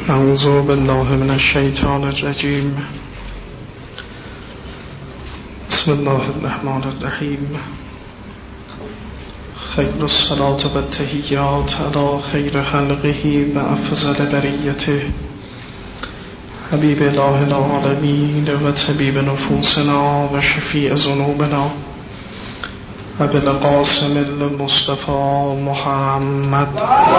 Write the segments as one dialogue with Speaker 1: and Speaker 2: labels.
Speaker 1: اعوذ بالله من الشیطان الرجیم. بسم الله الرحمن الرحیم. خیر الصلاة و التحیات علی خیر خلقه و افضل بریته حبیب اله العالمین و طبیب نفوسنا و شفیع ذنوبنا و بالقاسم المصطفى محمد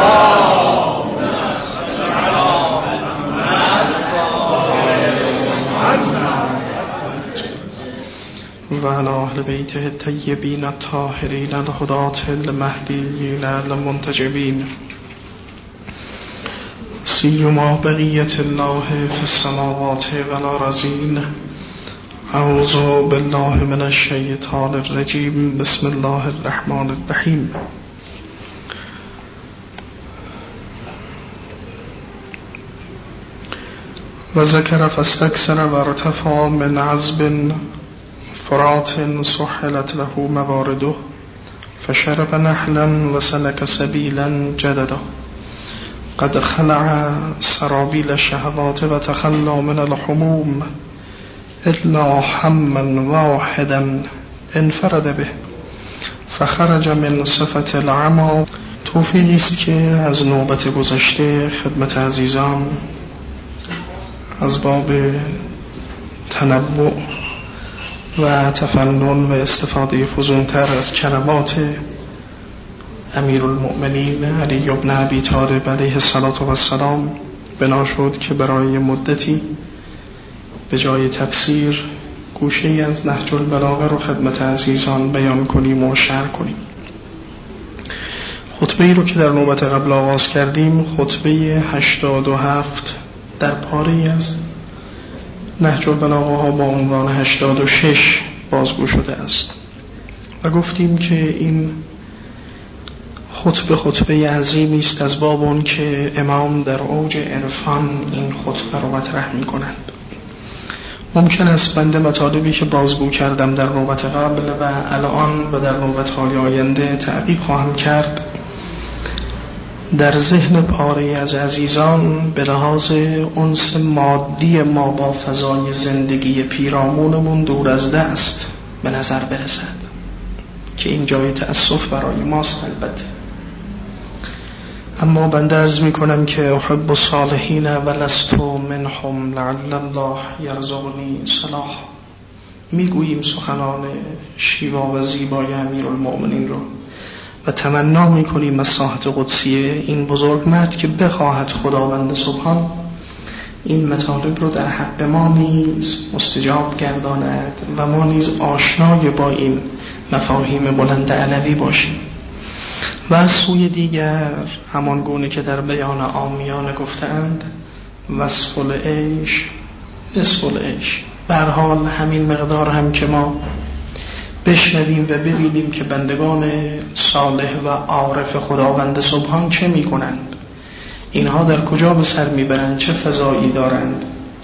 Speaker 1: و علی اهل بیته الطیبین الطاهرین الهداة المهدیین المنتجبین سیما بقیة الله فی السماوات والارضین. اعوذ بالله من الشیطان الرجیم. بسم الله الرحمن الرحیم. و ذکر فاستکثر و ارتفع من عذب فرات سحلت له موارده فشرب نحلا و سلک سبیلا جددا قد خلع سرابیل الشهوات و تخلى من الحموم الا حما واحدا انفرد به فخرج من صفت العمی. توفیقی است که از نوبت گذشته خدمت عزیزان از باب تنوع و تفنن و استفاده فزونتر از کلمات امیرالمؤمنین علی بن ابی طالب علیه السلام بنا شد که برای مدتی به جای تفسیر گوشه‌ای از نهج البلاغه رو خدمت عزیزان بیان کنیم و شرح کنیم. خطبه‌ای رو که در نوبت قبل آغاز کردیم خطبه 87 در پاره‌ای از نهج البلاغه ها با عنوان 86 بازگو شده است و گفتیم که این خطبه عظیمی است از باب اون که امام در اوج عرفان این خطبه رو مطرح می کنند. ممکن است بنده مطالبی که بازگو کردم در نوبت قبل و الان و در نوبت های آینده تعقیب خواهم کرد در ذهن پاره از عزیزان به لحاظ انس مادی ما با فضای زندگی پیرامونمون دور از دست به نظر برسد که این جای تأسف برای ماست البته. اما بنده عرض می کنم که احب الصالحین و لست منهم لعل الله یرزقنی صلاح. میگوییم سخنان شیوا و زیبای امیرالمؤمنین رو و تمنا میکنیم از ساحت قدسیه این بزرگ مرد که بخواهد خداوند سبحان این مطالب رو در حق ما نیز مستجاب گرداند و ما نیز آشنای با این مفاهیم بلند علوی باشیم. و از سوی دیگر همان گونه که در بیان عامیان گفتند وصف العیش نصف العیش، به هر حال همین مقدار هم که ما بشنویم و ببینیم که بندگان صالح و عارف خداوند سبحان چه می کنند، اینها در کجا به سر می برند، چه فضایی دارند.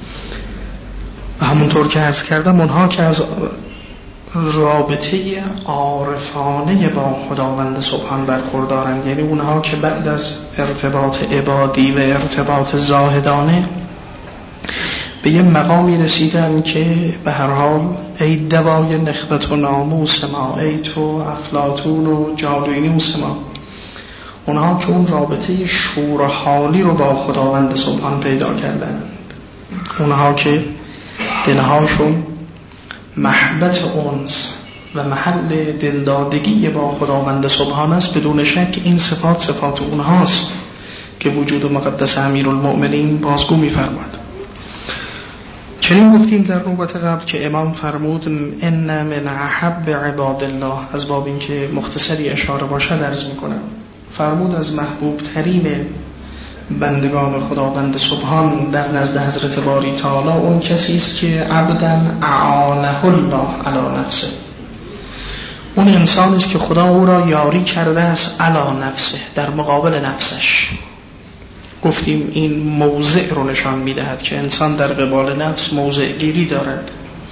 Speaker 1: و همونطور که عرض کردم اونها که از رابطه عارفانه با خداوند سبحان برخوردارند، یعنی اونها که بعد از ارتباط عبادی و ارتباط زاهدانه به یه مقامی رسیدن که به هر حال ای دوای نخبت و ناموس ما، ای تو افلاطون و جادوینوس ما، اونها که اون رابطه شور حالی رو با خداوند سبحان پیدا کردن، اونها که دلهاشون محبت انس و محل دلدادگی با خداوند سبحان است، بدون شک این صفات اونهاست که وجود مقدس امیرالمؤمنین بازگو می‌فرماید. چنین گفتیم در نوبت قبل که امام فرمود ان من احب عباد الله، از باب این که مختصری اشاره باشد عرض میکنم، فرمود از محبوب ترین بندگان خداوند سبحان در نزد حضرت باری تعالی اون کسی است که عبدا اعانه الله علی نفسه، اون انسانی است که خدا او را یاری کرده است علی نفسه، در مقابل نفسش. گفتیم این موضع رو نشان میدهد که انسان در قبال نفس موضع گیری دارد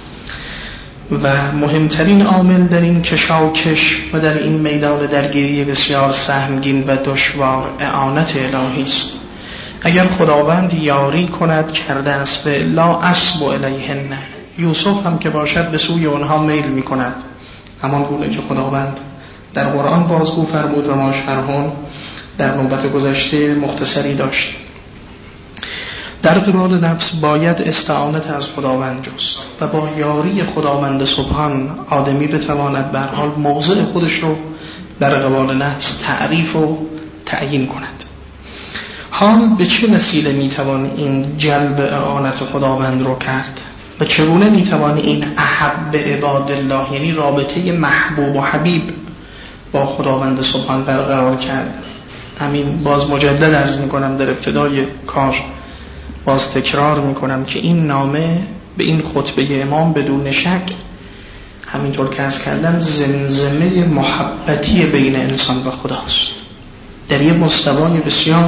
Speaker 1: و مهمترین عامل در این کشاکش و در این میدان درگیری بسیار سهمگین و دشوار اعانت الهی است. اگر خداوند یاری کند کرده است به لا اسب الیهن، یوسف هم که باشد به سوی آنها میل می کند، همان گونه که خداوند در قرآن بازگو فرمود و ما شرحون در نوبت گذشته مختصری داشت. در قبال نفس باید استعانت از خداوند جست و با یاری خداوند سبحان آدمی بتواند به هر حال موضع خودش رو در قبال نفس تعریف و تعیین کند. حال به چه وسیله میتوان این جلب اعانت خداوند رو کرد و چگونه میتوان این احب عباد الله، یعنی رابطه محبوب و حبیب با خداوند سبحان برقرار کرد؟ همین باز مجدد عرض میکنم در ابتدای کار، باز تکرار میکنم که این نامه به این خطبه امام بدون شک همینطور که عرض کردم زمزمه محبتی بین انسان و خداست. در یه مستوای بسیار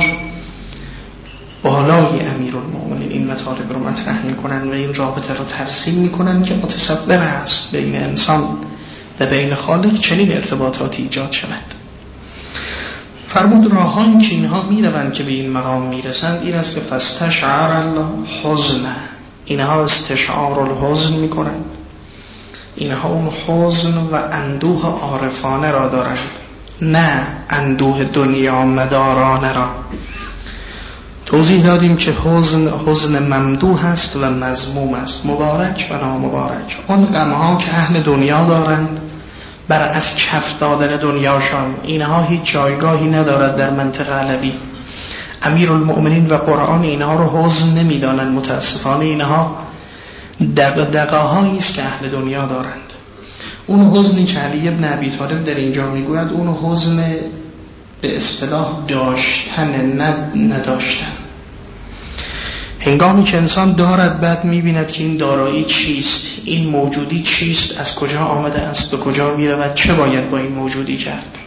Speaker 1: بالای امیرالمومنین این مطالب رو مطرح میکنن و این رابطه رو ترسیم میکنن که متصور است بین انسان و بین خالق چنین ارتباطاتی ایجاد شود. فرمود راهایی که اینها میروند که به این مقام میرسند این است که فاستشعر الله حزن، اینها استشعار الحزن میکنند، اینها اون حزن و اندوه عارفانه را دارند، نه اندوه دنیا مدارانه را. توضیح دادیم که حزن ممدوح است و مذموم است، مبارک و نامبارک. اون غمها که اهل دنیا دارند بر از کف دادن دنیاشان، اینها هیچ جایگاهی ندارد در منطق علوی. امیرالمؤمنین و قرآن اینها رو حزن نمیدانند، متاسفانه اینها دغدغه‌هایی است که اهل دنیا دارند. اون حزنی که علی ابن ابی طالب در اینجا میگوید اون حزن به اصطلاح داشتن نداشتن. هنگامی که انسان دارد بعد میبیند که این دارایی چیست، این موجودی چیست، از کجا آمده است، به کجا میرود، چه باید با این موجودی کرد.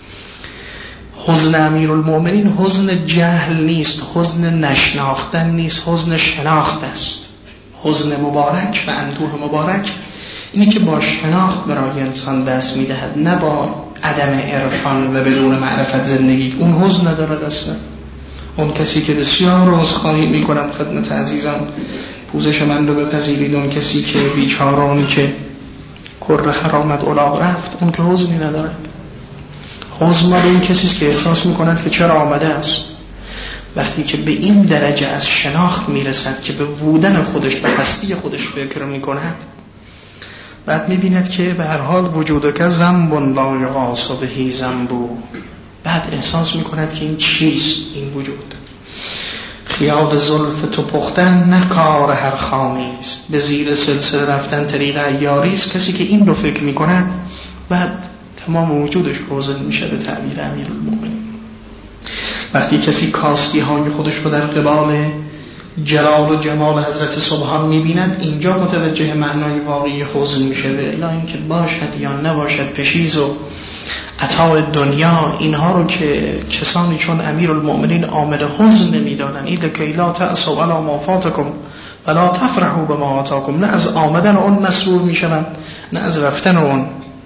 Speaker 1: حزن امیرالمؤمنین حزن جهل نیست، حزن نشناختن نیست، حزن شناخت است. حزن مبارک و اندوه مبارک اینی که با شناخت برای انسان دست میدهد، نه با عدم عرفان و بدون معرفت زندگی. اون حزن ندارد اصلا. اون کسی که بسیار عذرخواهی میکنم خدمت عزیزان، پوزش من رو بپذیرید، اون کسی که بیچاره، اون که کر خرامت الاغ رفت، اون که حزنی ندارد. حزن مال این کسیست که احساس میکند که چرا آمده است. وقتی که به این درجه از شناخت میرسد که به بودن خودش، به هستی خودش فکر میکند، بعد میبیند که به هر حال وجود که ذنب لا یغاص به ذنب، بعد احساس میکند که این چیست این وجود. خیال زلف تو پختن نه کار هر خامی است، به زیر سلسله رفتن طریق عیاری است. کسی که این رو فکر میکند بعد تمام وجودش حزن میشه به تعبیر امیرالمومنین. وقتی کسی کاستی های خودش رو در قبال جلال و جمال حضرت سبحان میبیند، اینجا متوجه معنای واقعی حزن میشه. به الا اینکه باشد یا نباشد پشیز و عطای دنیا، اینها رو که کسانی چون امیرالمؤمنین عامل حزن نمیدانن، این لکی لا تأسوا علی ما فاتکم ولا تفرحوا بما آتاکم، نه از آمدن اون مسرور میشوند نه از رفتن اون.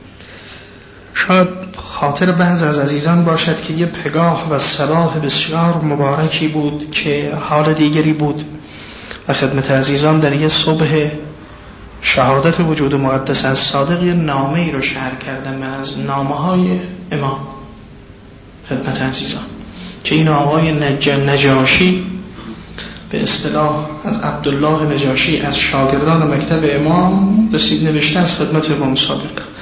Speaker 1: شاید خاطر بعض از عزیزان باشد که یه پگاه و صباح بسیار مبارکی بود که حال دیگری بود و خدمت عزیزان در یه صبح شهادت وجود مقدس از صادق یه نامه ای رو شرح کردم از نامه های امام خدمت عزیزان، که این آقای نجاشی به اصطلاح از عبدالله نجاشی از شاگردان مکتب امام رسید نوشته از خدمت امام صادق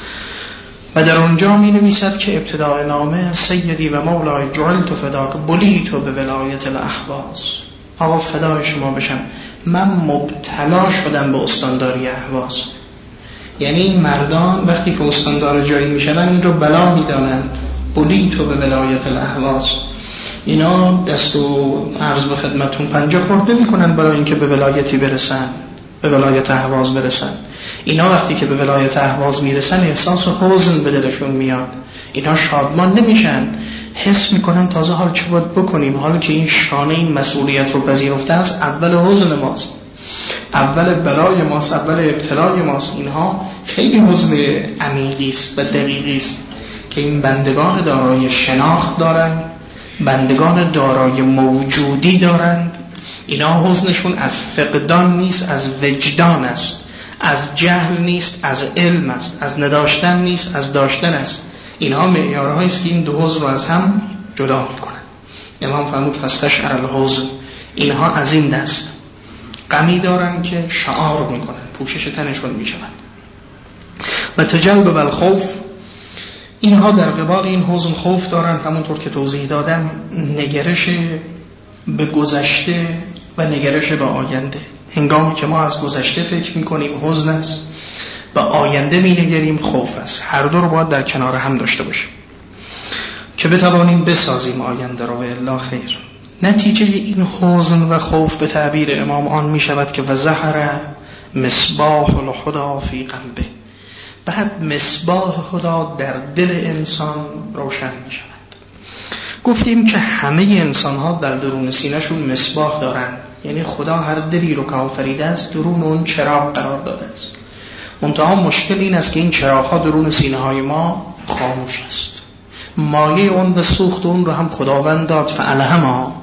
Speaker 1: و در اونجا می نویسد که ابتدای نامه سیدی و مولای جعلت فداک بلیت و به ولایت الاحواز، آقا فدای شما بشم، من مبتلا شدم به استانداری اهواز. یعنی این مردان وقتی که استاندار جایی می شدن این رو بلا می دانند، بلیت و به ولایت الاحواز. اینا دست و عرض به خدمتون پنجه خورده می کنن برای اینکه به ولایتی برسن، به ولایت اهواز برسن. اینا وقتی که به ولایت اهواز میرسن احساس حزن به دلشون میاد، اینا شادمان نمیشن، حس میکنن تازه حال چه باید بکنیم، حالا که این شانه این مسئولیت رو پذیرفته است، اول حزن ماست، اول بلای ماست، اول ابتلای ماست. اینها خیلی حزن عمیقی است و دقیقی است که این بندگان دارای شناخت دارن، بندگان دارای موجودی دارند، اینا حزنشون از فقدان نیست، از وجدان است، از جهل نیست، از علم است، از نداشتن نیست، از داشتن است. اینها معیارهایی است که این دو حزن رو از هم جدا میکنن. امام فرمود فاستشعر الحزن، اینها از این دست غمی دارن که شعار میکنن، پوشش تنشون میشود. و تجلب الخوف، اینها در قبال این حزن خوف دارن، همونطور که توضیح دادم، نگرش به گذشته و نگرش به آینده. هنگامی که ما از گذشته فکر میکنیم حزن است، به آینده مینگریم خوف است. هر دو رو باید در کنار هم داشته باشیم که بتوانیم بسازیم آینده رو، و الا خیر. نتیجه این حزن و خوف به تعبیر امام آن می شود که وظهر مصباح الهدی فی قلبه، بعد مصباح خدا در دل انسان روشن می شود. گفتیم که همه انسان ها در درون سینه‌شون مصباح دارند، یعنی خدا هر دلی رو که آفریده است درون اون چراغ قرار داده است. منتها مشکل این است که این چراغ ها درون سینه های ما خاموش است. مایه اون و سوخت اون رو هم خداوند داد، فالهمها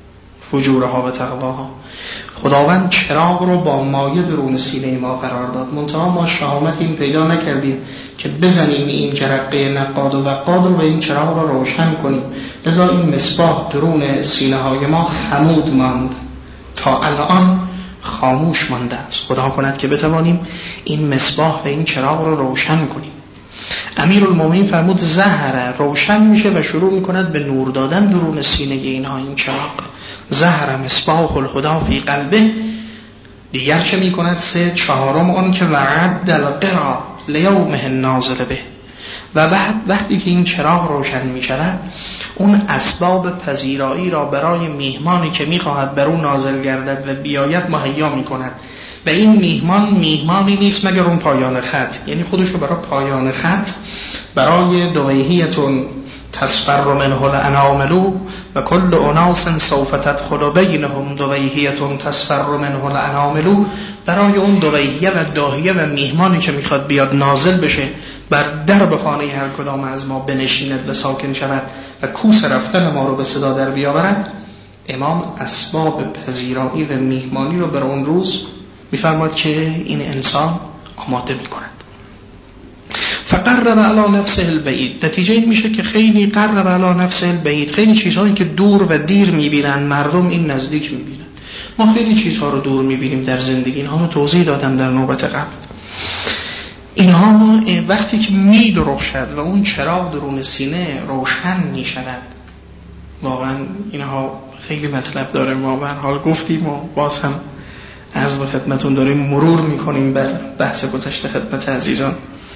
Speaker 1: فجورها و تقواها. خداوند چراغ رو با مایه درون سینه ما قرار داد، منتها ما شهامت این پیدا نکردیم که بزنیم این جرقه نقاد و وقاد رو و این چراغ رو روشن کنیم. لذا این مصباح درون سینه های ما خمود ماند، تا الان خاموش مانده است. خدا کند که بتوانیم این مصباح و این چراغ رو روشن کنیم. امیرالمومنین فرمود ظهر، روشن میشه و شروع میکند به نور دادن درون سینه اینها این چراغ. ظهر مصباح الهدی فی قلبه. دیگر چه میکند؟ 3/4 اون که وعد القرا لیومه النازل به. و بعد وقتی که این چراغ روشن میشود، اون اسباب پذیرایی را برای میهمانی که میخواهد بر اون نازل گردد و بیاید مهیا میکند. و این میهمانی نیست مگر اون پایان خط، یعنی خودشو برای پایان خط، برای دویهیتون تصفر منه الانامل و کل اناس سوف تدخل بینهم دویهیتون تصفر منه الانامل، برای اون دویهیه و داهیه و میهمانی که میخواد بیاد نازل بشه، بر درب خانه هر کدام از ما بنشیند و ساکن شود و کوس رفتن ما رو به صدا در بیاورد. امام اسباب پذیرایی و میهمانی رو بر اون روز میفرماد که این انسان آماده میکند. فقرب علی نفسه البعید، نتیجه این میشه که خیلی قرب علی نفسه البعید، خیلی چیزهایی که دور و دیر میبینن مردم این نزدیک میبینن. ما خیلی چیزها رو دور میبینیم در زندگی، اینها رو توضیح دادم در نوبت قبل. اینها وقتی که میدرخشد و اون چراغ درون سینه روشن میشود، واقعا اینها خیلی مطلب داره. ما به هر حال گفتیم و باز هم عرض به خدمتون داریم مرور میکنیم بر بحث گذشته خدمت عزیزان.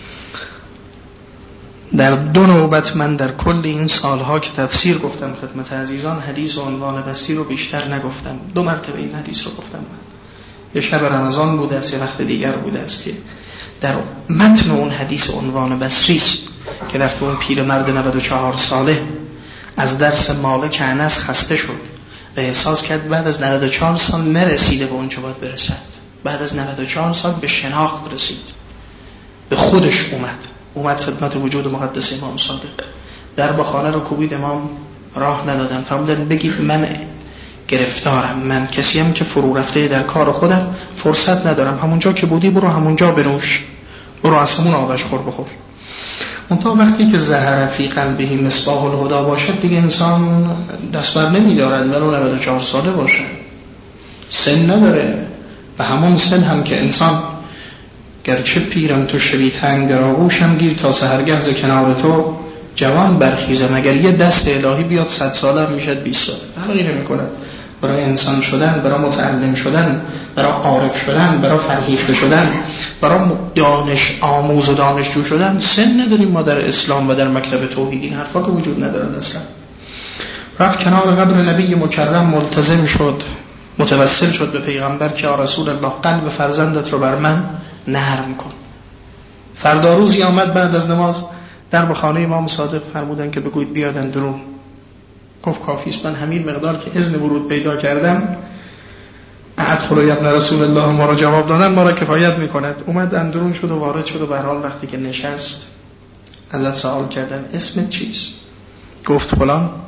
Speaker 1: در 2 نوبت من در کل این سالها که تفسیر گفتم خدمت عزیزان، حدیث و عنوان بسری رو بیشتر نگفتم. 2 مرتبه این حدیث رو گفتم. یه شب رمضان بوده است، یه وقت دیگر بوده است که در متن اون حدیث عنوان بسری است که در اون پیرمرد 94 ساله از درس مالک انس خسته شد و احساس کرد بعد از 94 سال نرسیده به اون چه باید برسد. بعد از 94 سال به شناخت رسید، به خودش اومد خدمت وجود مقدس امام صادق. در بخانه رو کوبید، امام راه ندادن، فرمودن بگید من گرفتارم، من کسیم که فرو رفته در کار خودم، فرصت ندارم، همونجا که بودی برو همونجا بنوش، برو از همون آبش خور بخور. منتها وقتی که ظهر فی قلبه مصباح الهدی باشد دیگه انسان دست بر نمیدارد، ولو 94 ساله باشد، سن نداره. و همون سن هم که انسان گرچه پیرم تو شوی تنگ در آغوشم گیر، تا سحرگه ز کنار تو جوان برخیزم. اگر یه دست الهی بیاد 100 ساله میشد 20 ساله، فرقی نمیکنه. برای انسان شدن، برای متعلم شدن، برای عارف شدن، برای فرهیخته شدن، برای دانش آموز و دانشجو شدن سن نداریم ما در اسلام و در مکتب توحید. این حرفا که وجود نداره اصلا. رفت کنار قبر نبی مکرم، ملتزم شد، متوسل شد به پیغمبر که یا رسول الله قلب فرزندت رو بر من نرم کن. فردا روزی آمد بعد از نماز در بخانه امام صادق، فرمودن که بگوید بیادن درون. گفت کافی است، من همین مقدار که اذن ورود پیدا کردم، ادخل یا ابن رسول الله ما را جواب دادن ما را کفایت میکند. اومد اندرون شد و وارد شد و به هر حال وقتی که نشست ازت سوال کردن اسمت چیست؟ گفت فلان.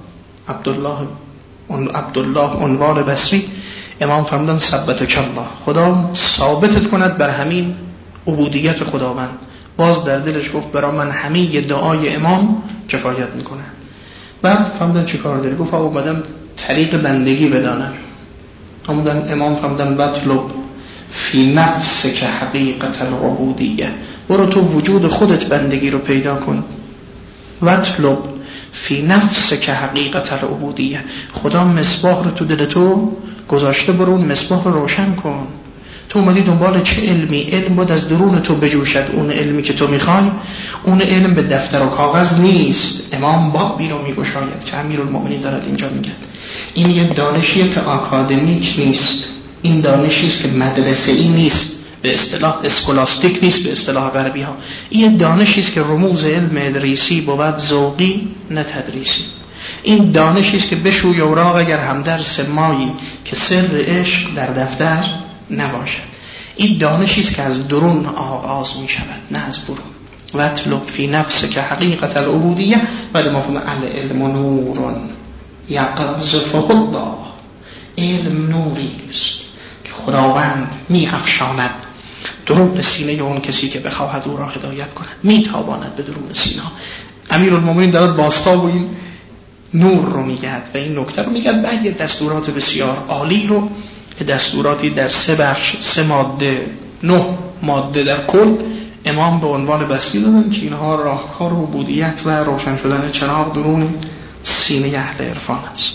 Speaker 1: عبدالله عنوان بصری، امام فرمودن ثبتک الله، خدا ثابتت کند بر همین عبودیت خداوند. باز در دلش گفت برای من همه دعای امام کفایت میکنه. بعد فرمودن چی کار داری؟ گفت اومدم طریق بندگی بدانم. امام فرمودن بطلب فی نفسک حقیقت العبودیه، برو تو وجود خودت بندگی رو پیدا کن. بطلب فی نفسک حقیقت العبودیه، خدا مصباح رو تو دل تو گذاشته، برو اون مصباح رو روشن کن. تو اومدی دنبال چه علمی؟ علم باید از درون تو بجوشد. اون علمی که تو میخوای، اون علم به دفتر و کاغذ نیست. امام بابی رو میگشاید که امیرالمؤمنین دارد اینجا میگه این یه دانشیه که آکادمیک نیست، این دانشی است که مدرسه‌ای نیست، به اصطلاح اسکولاستیک نیست به اصطلاح غربی ها. این دانشی است که رموز علم ادریسی بود ذوقی نه تدریسی. این دانشی است که بشوی اوراق اگر همدرس مایی که سر عشق در دفتر نباشد. این دانشی است که از درون آغاز می شود نه از برون. وَاطْلُبْ فِي نَفْسِكَ حَقِیقَةَ الْعُبُودِیَّةِ بعد مفهوم العلم نور یقذفه الله، علم نوری است که خداوند می افشاند درون سینه اون کسی که بخواهد او را هدایت کند، می تاباند به درون سینه. امیرالمؤمنین دارد باستاب و این نور رو میگد و این نکته رو میگد. بعد یه دستورات بسیار عالی رو، دستوراتی در 3 بخش 3 ماده 9 ماده در کل امام به عنوان بصری دادن که اینها راهکار عبودیت و روشن شدن چراغ درون سینه اهل عرفان است.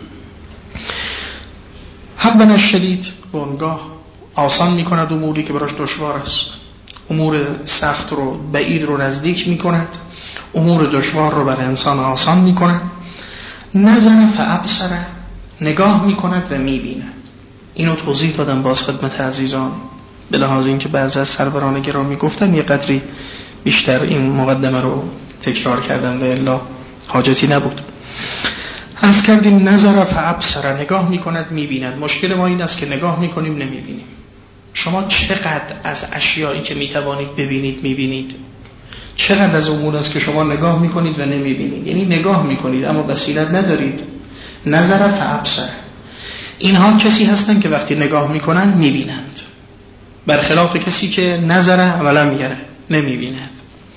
Speaker 1: حبا شدید بانگاه آسان میکند اموری که براش دشوار است، امور سخت رو بعید رو نزدیک میکند، امور دشوار رو بر انسان آسان میکند. نظر فابصر، نگاه میکند و میبیند. اینو توضیح دادم باز خدمت عزیزان، به لحاظ اینکه بعضی از سروران گرامی گفتن یه قدری بیشتر این مقدمه رو تکرار کردم و الا حاجتی نبود. عرض کردیم نظر فابصر، نگاه میکند میبیند. مشکل ما این است که نگاه میکنیم نمیبینیم. شما چقدر از اشیایی که میتوانید ببینید میبینید؟ چقدر از امور است که شما نگاه میکنید و نمیبینید؟ یعنی نگاه میکنید اما بصیرت ندارید. نظر فابصر، اینها کسی هستن که وقتی نگاه میکنن میبینند، برخلاف کسی که نظر اولا میگره نمیبیند.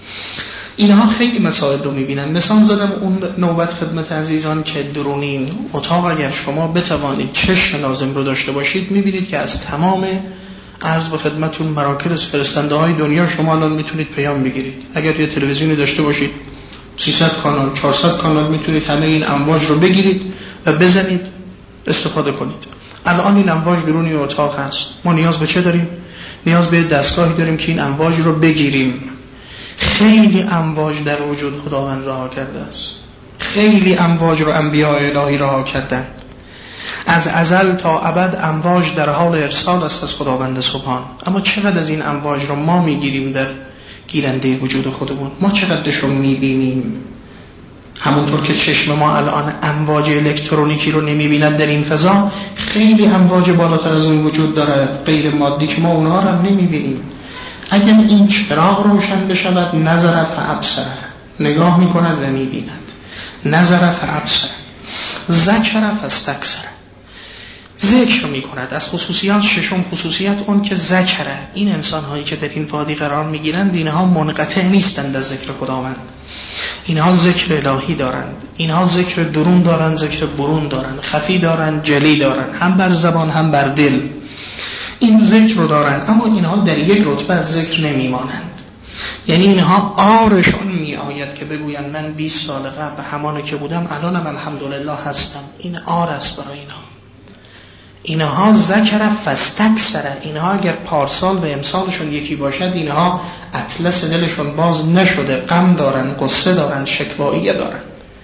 Speaker 1: اینها خیلی مسائل رو میبینن. مثال زدم اون نوبت خدمت عزیزان که درونین اتاق اگر شما بتوانید چشم لازم رو داشته باشید میبینید که از تمام عرض به خدمتون مراکز فرستنده های دنیا شما الان میتونید پیام بگیرید. اگر یه تلویزیونی داشته باشید 300 کانال 400 کانال میتونید همه این امواج رو بگیرید و بزنید استفاده کنید. الان این امواج درون این اتاق هست. ما نیاز به چه داریم؟ نیاز به دستگاهی داریم که این امواج رو بگیریم. خیلی امواج در وجود خداوند رها کرده است. خیلی امواج رو انبیاء الهی رها کردند. از ازل تا ابد امواج در حال ارسال است از خداوند سبحان. اما چقدر از این امواج رو ما میگیریم در گیرنده وجود خودمون؟ ما چقدرش رو میبینیم؟ همونطور که چشم ما الان امواج الکترونیکی رو نمیبیند در این فضا، خیلی امواج بالاتر از اون وجود دارد غیر مادی که ما اونها رو هم نمیبینیم. اگر این چراغ روشن بشود نظر فابصر، نگاه میکند و میبیند. نظر فابصر، ذکر فاستکثر، ذکر میکند. از خصوصیات ششم خصوصیت اون که ذکره. این انسان هایی که در این وادی قرار میگیرند اینها منقطع نیستند از ذکر خداوند. اینها ذکر الهی دارند، اینها ذکر درون دارند، ذکر برون دارند، خفی دارند، جلی دارند، هم بر زبان هم بر دل این ذکر رو دارند. اما اینها در یک رتبه از ذکر نمیمانند. یعنی اینها آرشون می آید که بگویند من 20 سال قبل همانه که بودم الانم الحمدلله هستم. این آر است برای اینها ذکر فاستکثر. اینها اگر پارسال و امسالشون یکی باشد اینها اطلس دلشون باز نشده، غم دارن، قصه دارن، شکواییه دارن.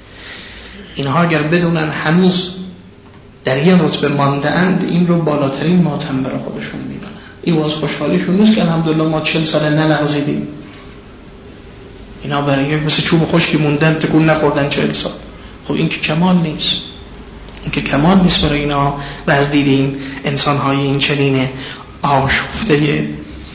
Speaker 1: اینها اگر بدونن هنوز در یه رتبه مانده اند این رو بالاترین ماتم برای خودشون میبینن. این واس خوشحالیشون نیست که الحمدلله ما 40 سال نلغزیدیم. اینا برای مثل چوب خشکی موندن تکون نخوردن 40 سال. خب این که کمال نیست. این که کمال نیست برای اینا. و از دید این انسان‌های این چنین آشفته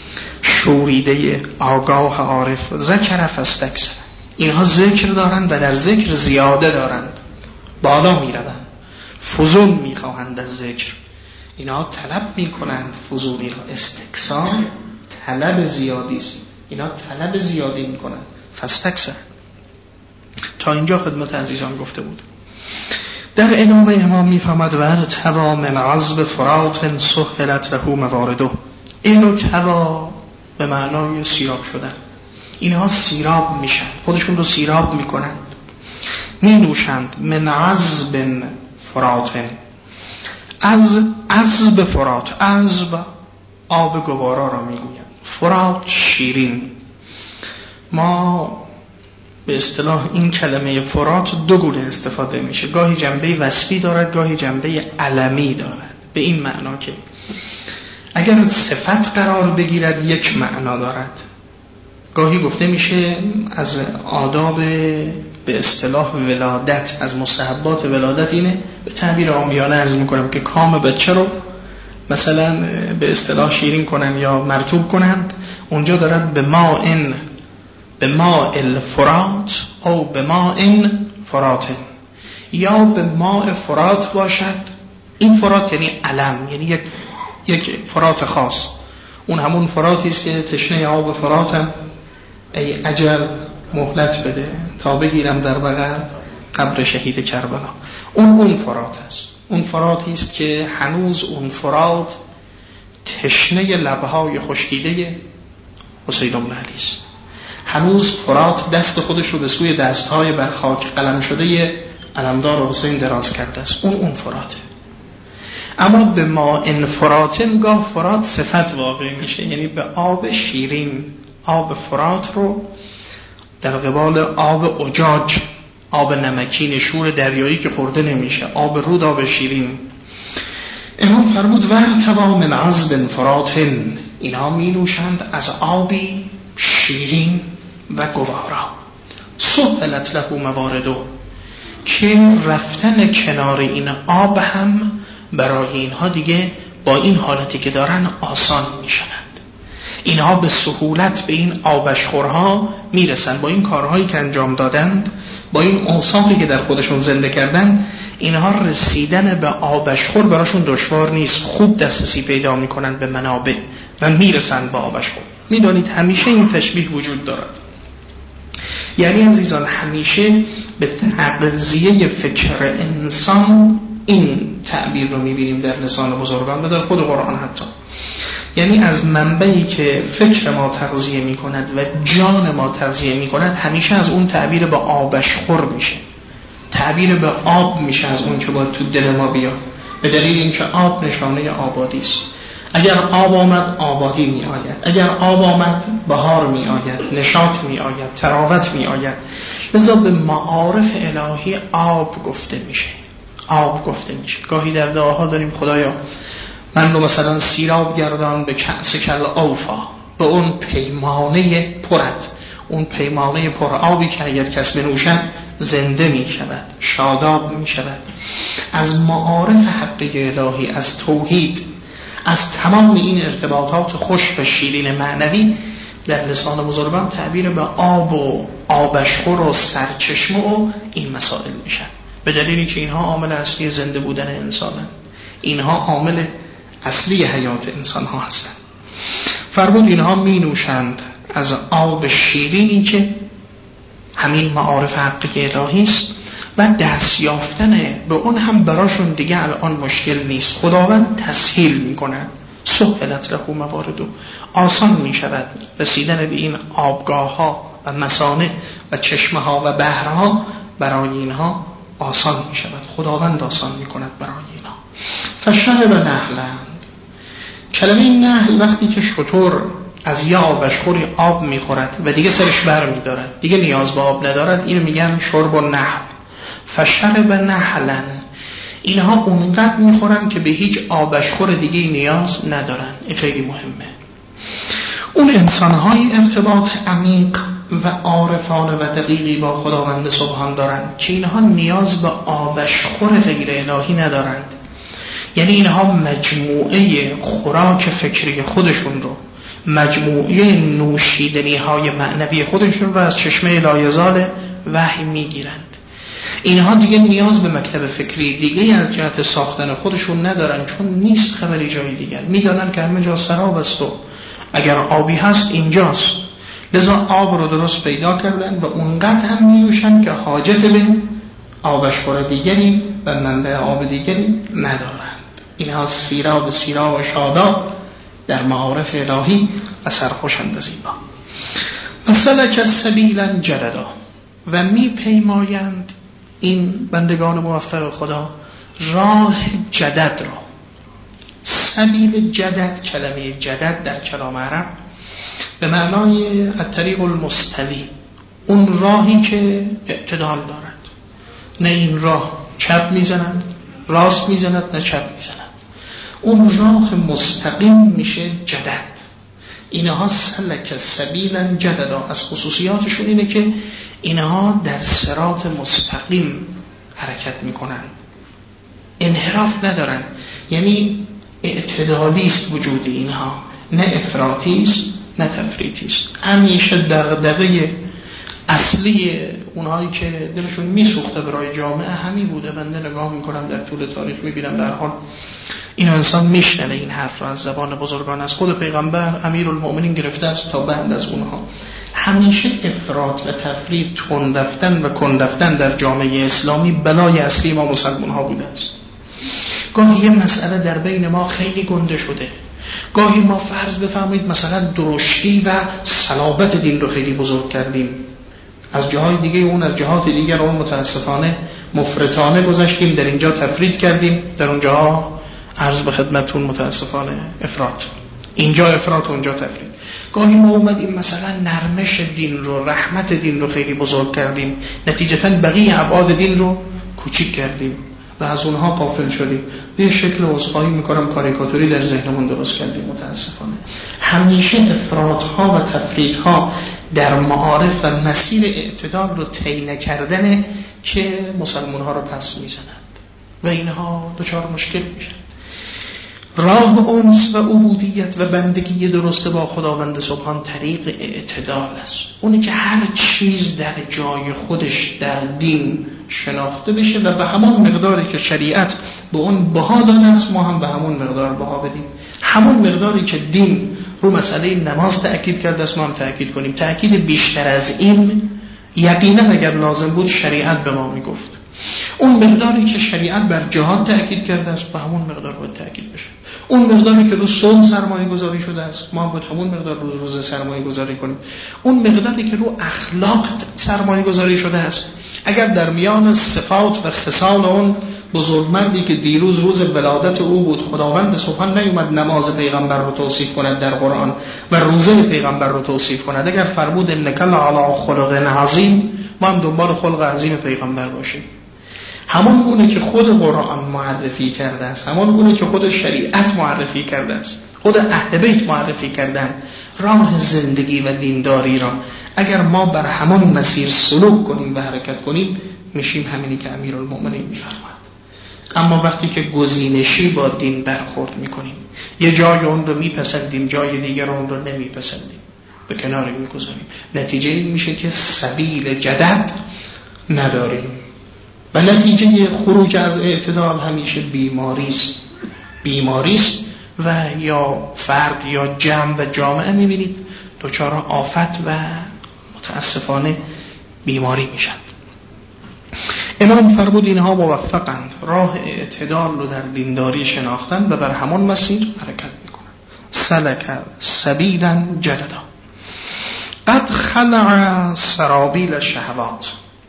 Speaker 1: شوریده آگاه عارف ذکر فاستکثر، اینها ذکر دارند و در ذکر زیاده دارند. بالا میروند، فزون میخواهند از ذکر. اینا طلب میکنند فزونی را. استکثار طلب زیادی است، اینا طلب زیادی میکنند. فاستکثر. تا اینجا خدمت عزیزان گفته بود. در ادامه امام میفهمد ورتوا من عذب فرات سهلت له موارده. این رو توا به معنای سیراب شدن. اینها سیراب میشن، خودشون رو سیراب میکنند، می نوشند. من عذب فرات، از عذب فرات، عذب آب گوارا را میگویند، فرات شیرین. ما به اصطلاح این کلمه فرات دو گونه استفاده میشه، گاهی جنبه وصفی دارد، گاهی جنبه علمی دارد. به این معنا که اگر صفت قرار بگیرد یک معنا دارد. گاهی گفته میشه از آداب به اصطلاح ولادت، از مستحبات ولادت اینه، به تعبیر عامیانه عرض میکنم، که کام بچه رو مثلا به اصطلاح شیرین کنن یا مرطوب کنند. اونجا دارد به ماء الفرات او به ماء فرات، یا به ماء فرات باشد. این فرات یعنی علم، یعنی یک فرات خاص. اون همون فراتی است که تشنه آب فراتم ای اجل مهلت بده تا بگیرم در بغل قبر شهید کربلا. اون فرات است. اون فراتی است که هنوز اون فرات تشنه لبهای خشکیده حسین بن علی است. هنوز فرات دست خودش رو به سوی دستهای بر خاک قلم شده علمدار حسین دراز کرده است. اون فراته. اما به ما انفراتن گاه فرات صفت واقع میشه، یعنی به آب شیرین. آب فرات رو در قبال آب اجاج، آب نمکین شور دریایی که خورده نمیشه، آب رود، آب شیرین. امام فرمود ورتوا من عذب فراتن، اینها می نوشند از آبی شیرین و گوارا. سهلت له مواردو، که رفتن کنار این آب هم برای اینها دیگه با این حالتی که دارن آسان می شود. اینها به سهولت به این آبشخورها می رسند. با این کارهایی که انجام دادند، با این اوصافی که در خودشون زنده کردند، اینها رسیدن به آبشخور براشون دشوار نیست. خوب دسترسی پیدا می کنند به منابع و می رسند به آبشخور. می دانید همیشه این تشبیه وجود دارد. یعنی عزیزان همیشه به تغذیه فکر انسان این تعبیر رو میبینیم در لسان بزرگان و در خود قرآن حتی. یعنی از منبعی که فکر ما تغذیه میکند و جان ما تغذیه میکند، همیشه از اون تعبیر به آبشخور میشه، تعبیر به آب میشه از اون که باید تو دل ما بیاد. به دلیل اینکه آب نشانه آبادی است. اگر آب آمد آبادی می آید، اگر آب آمد بهار می آید، نشاط می آید، تراوت می آید. لذا به معارف الهی آب گفته میشه. آب گفته میشه. گاهی در دعاها داریم خدایا من رو مثلا سیراب گردان به کأس کل اوفا، به اون پیمانه پرت، اون پیمانه پر آبی که اگر کس بنوشد زنده می شود، شاداب می شود. از معارف حقیقی الهی، از توحید، از تمام این ارتباطات خوش و شیرین معنوی در لسان بزرگان تعبیر به آب و آبشخور و سرچشمه و این مسائل میشن. به دلیلی که اینها عامل اصلی زنده بودن انسانن، اینها عامل اصلی حیات انسان ها هستند. فرمود اینها می نوشند از آب شیرینی که همین معارف حقیقی الهی است و دست یافتن به اون هم براشون دیگه الان مشکل نیست. خداوند تسهیل میکنه. سهلت له مواردو، آسان می شود رسیدن به این آبگاه ها و مسانع و چشمه ها و بحرها برای اینها آسان می شود. خداوند آسان می کند برای اینها. فشرب نهلند، کلمه نهل وقتی که شتر از یه آبشخوری آب می خورد و دیگه سرش بر می دارد، دیگه نیاز به آب ندارد، این میگن شرب و نهل. فشرب نهلن، اینها اونقدر میخورن که به هیچ آبشخور دیگه نیاز ندارن. این خیلی مهمه. اون انسانهای ارتباط عمیق و عارفانه و دقیقی با خداوند سبحان دارن که اینها نیاز به آبشخور غیر الهی ندارند. یعنی اینها مجموعه خوراک فکری خودشون رو، مجموعه نوشیدنی های معنوی خودشون رو از چشمه لایزال وحی میگیرند. اینها دیگه نیاز به مکتب فکری دیگه از جهت ساختن خودشون ندارن، چون نیست خبری جای دیگر. میدانن که همه جا سراب است و اگر آبی هست اینجاست، لذا آب رو درست پیدا کردن و اونقدر هم میوشن که حاجت به آبشخور دیگری و منبع آب دیگری ندارند. اینها سیراب و شاداب در معارف الهی و سرخوشند زیبا. و سلک سبیلا جددا، و میپیمایند این بندگان موفق خدا راه جدد را. سبیل جدد، کلمه جدد در کلام عرب به معنای الطریق المستوی، اون راهی که اعتدال دارد، نه این راه چپ میزنند راست میزند، نه چپ میزنند، اون راه مستقیم میشه جدد. اینها سلک سبیلا جددا، از خصوصیاتشون اینه که اینها در صراط مستقیم حرکت میکنند، انحراف ندارن، یعنی اعتدالی است وجود اینها، نه افراطی است نه تفریطی است. همیشه دغدغه اصلی اونهایی که دلشون میسوخته برای جامعه همین بوده. بنده نگاه میکنم در طول تاریخ میبینم در حال این انسان میشنوه این حرف را از زبان بزرگان، از خود پیغمبر امیرالمؤمنین گرفته است تا بعد از اونها. همیشه افراط و تفریط، تند رفتن و کند رفتن در جامعه اسلامی بلای اصلی ما مسلمان ها بوده است. گاهی یه مسئله در بین ما خیلی گنده شده، گاهی ما فرض بفرمایید مثلا درشتی و صلابت دین رو خیلی بزرگ کردیم، از جاهای دیگه اون از جهات دیگر اون متاسفانه مفرطانه گذاشتیم، در اینجا تفرید کردیم، در اونجا عرض به خدمتون متاسفانه افراط، اینجا افراط و اونجا تفرید. گاهی ما اومدیم مثلا نرمش دین رو، رحمت دین رو خیلی بزرگ کردیم، نتیجتاً بقیه ابعاد دین رو کوچیک کردیم و از اونها غافل شدیم. به شکل عذرخواهی میکنم کاریکاتوری در ذهنمون درست کردیم متاسفانه. همیشه افراط‌ها و تفریط‌ها در معارف و مسیر اعتدال رو طی نکردنه که مسلمان‌ها رو پس میزنند و اینها دچار مشکل میشن. راه انس و عبودیت و بندگی درست با خداوند سبحان طریق اعتدال است، اونی که هر چیز در جای خودش در دین شناخته بشه و به همون مقداری که شریعت به اون بها داده است ما هم به همون مقدار بها بدیم. همون مقداری که دین رو مسئله نماز تأکید کرده است ما هم تأکید کنیم. تأکید بیشتر از این یقینا اگر لازم بود شریعت به ما میگفت. اون مقداری که شریعت بر جهاد تأکید کرده است به همون مقدار باید تأکید بشه. اون مقداری که رو صوم سرمایه گذاری شده است ما باید همون مقدار رو روزه سرمایه گذاری کنیم. اون مقداری که رو اخلاق سرمایه گذاری شده است، اگر در میان صفات و خصال اون بزرگمردی که دیروز روز ولادت او بود خداوند سبحان نیومد نماز پیغمبر رو توصیف کند در قرآن و روزه پیغمبر رو توصیف کند، اگر فرمود انک لعلی خلق عظیم ما هم دنبال خلق عظیم پیغمبر باشیم. همون گونه که خود قرآن معرفی کرده است، همون گونه که خود شریعت معرفی کرده است، خود اهل بیت معرفی کردن راه زندگی و دینداری را، اگر ما بر همون مسیر سلوک کنیم و حرکت کنیم میشیم همینی که امیرالمؤمنین میفرماد. اما وقتی که گزینشی با دین برخورد میکنیم، یه جای اون رو میپسندیم جای دیگر اون رو نمیپسندیم، به کنار میگذاریم، نتیجه این میشه که سبیل جدد نداریم و نتیجه خروج از اعتدال همیشه بیماری است و یا فرد یا جمع و جامعه میبینید دچار آفت و متاسفانه بیماری میشن. امام فرمود اینها موفقند، راه اعتدال رو در دینداری شناختن و بر همون مسیر حرکت میکنن. سلک سبیلا جددا قد خلع سرابیل الشهوات.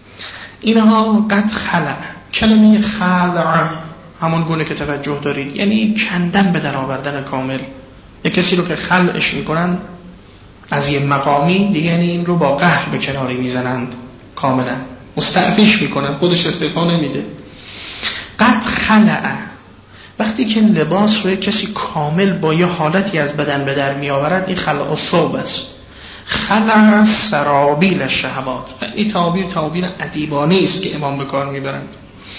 Speaker 1: اینها قد خلع، کلمه خلع همون گونه که توجه دارید یعنی کندن به در آوردن کامل. یک کسی رو که خلعش میکنن از یه مقامی دیگه، یعنی این رو با قهر به کناری میزنند، کاملا مستعفیش میکنن، خودش استعفا نمیده. قد خلع، وقتی که لباس رو کسی کامل با یه حالتی از بدن به در میآورد این خلع الثوب است. خلع سرابیل الشهوات، این تعبیر ادیبانه است که امام به کار میبرند.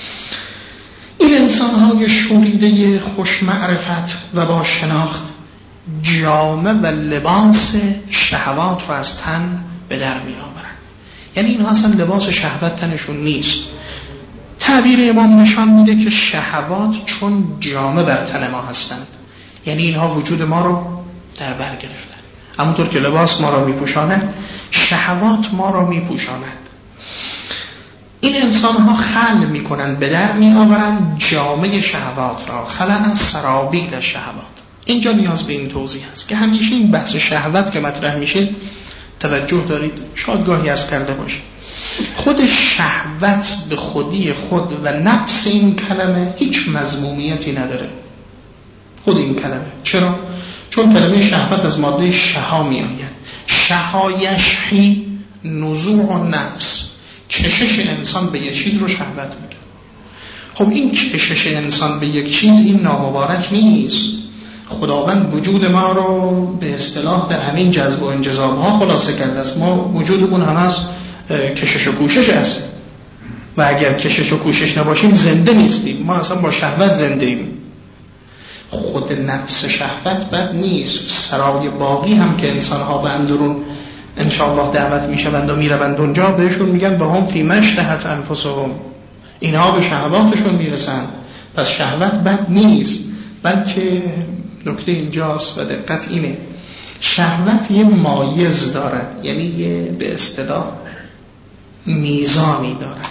Speaker 1: این انسان‌های شوریده خوش معرفت و با شناخت جامه و لباس شهوات رو از تن به در میآورند. یعنی اینها اصلا لباس شهوت تنشون نیست، تعبیر امام نشان میده که شهوات چون جامه بر تن ما هستند، یعنی اینها وجود ما رو در بر گرفتن. همونطور که لباس ما را میپوشاند، شهوات ما را میپوشاند. این انسان ها خلع میکنند، به در میآورند جامه شهوات را، خلع سرابیل شهوات. اینجا نیاز به این توضیح هست که همیشه این بحث شهوت که مطرح میشه توجه دارید، شاید گاهی عرض کرده باشه، خود شهوت به خودی خود و نفس این کلمه هیچ مذمومیتی نداره. خود این کلمه، چرا؟ چون کلمه شهوت از ماده شها می آید. شها یشحی، نزوع النفس، کشش انسان به یک چیز رو شهوت میگه. خب این کشش انسان به یک چیز این نامبارک نیست. خداوند وجود ما رو به اصطلاح در همین جذب و انجذاب ها خلاصه کرده است. ما وجودمون هم از کشش و کوشش است و اگر کشش و کوشش نباشیم زنده نیستیم. ما اصلا با شهوت زنده ایم. خود نفس شهوت بد نیست. سرای باقی هم که انسان ها به اندرون انشاءالله دعوت می شوند و می روند اونجا، بهشون میگن و هم فی مشتهت انفسهم، اینها به شهواتشون میرسند. پس شهوت بد نیست، بلکه نکته اینجاست و دقت اینه، شهوت یه مایز دارد، یعنی یه به اصطلاح میزانی دارد.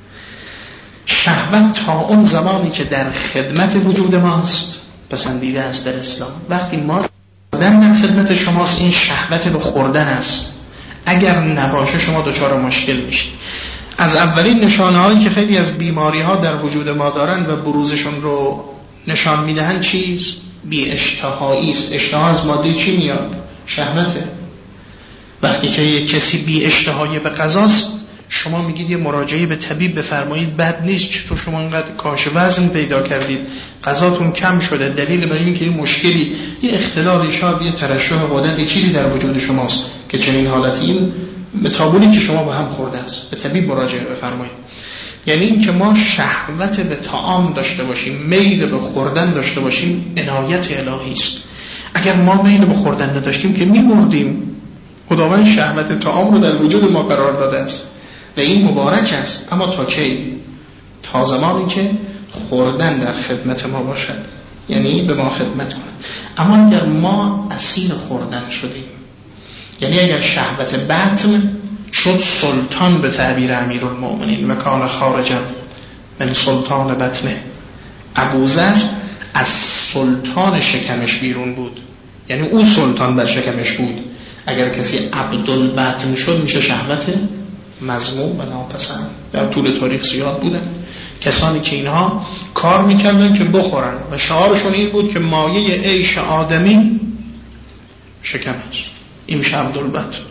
Speaker 1: شهوت تا اون زمانی که در خدمت وجود ماست پسندیده است در اسلام. وقتی ما در خدمت شماست این شهوت به خوردن است، اگر نباشه شما دچار مشکل میشید. از اولین نشانه هایی که خیلی از بیماری ها در وجود ما دارن و بروزشون رو نشان میدهن چیست؟ بی اشتهایی است. اشتها از ماده چی میاد؟ شهوته. وقتی که یک کسی بی اشتهایی به غذاست، شما میگید یه مراجعه به طبیب بفرمایید، بد نیست، چطور شما اینقدر کاهش وزن پیدا کردید، غذاتون کم شده، دلیل بر این که یه مشکلی، یه اختلالی، شاید یه ترشح غدد، یه چیزی در وجود شماست که چنین حالتی، این متابولی که شما با هم خورده است، به طبیب مراجعه بفرمایید. یعنی این که ما شهوت به طعام داشته باشیم، میل به خوردن داشته باشیم، عنایت الهی است. اگر ما میل به خوردن نداشتیم که می‌مردیم. خداوند شهوت طعام رو در وجود ما قرار داده است و این مبارک است. اما تا کی؟ تا زمانی که خوردن در خدمت ما باشد، یعنی به ما خدمت کند. اما اگر ما اسیر خوردن شدیم، یعنی اگر شهوت بطن شد سلطان به تعبیر امیرالمؤمنین و کان خارجا من سلطان بطنه، ابوذر از سلطان شکمش بیرون بود، یعنی او سلطان بر شکمش بود. اگر کسی عبدالبطن شد میشه شهوت مذموم و ناپسند. در طول تاریخ زیاد بودن کسانی که اینها کار میکردن که بخورن و شعارشون این بود که مایه عیش آدمی شکم است، این میشه عبدالبطن.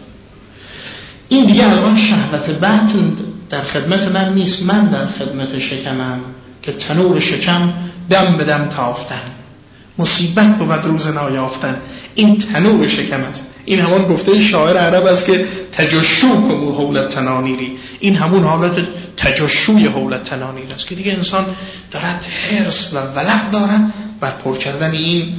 Speaker 1: این دیگه الان شهوت بطن در خدمت من نیست، من در خدمت شکمم که تنور شکم دم به دم تافتن، مصیبت بود روز نایافتن. این تنور شکم است. این همون گفته شاعر عرب است که تجشو کمو حولت تنانیری، این همون حالت تجشوی حولت تنانیر است که دیگه انسان دارد حرص و ولع دارد بر پر کردن این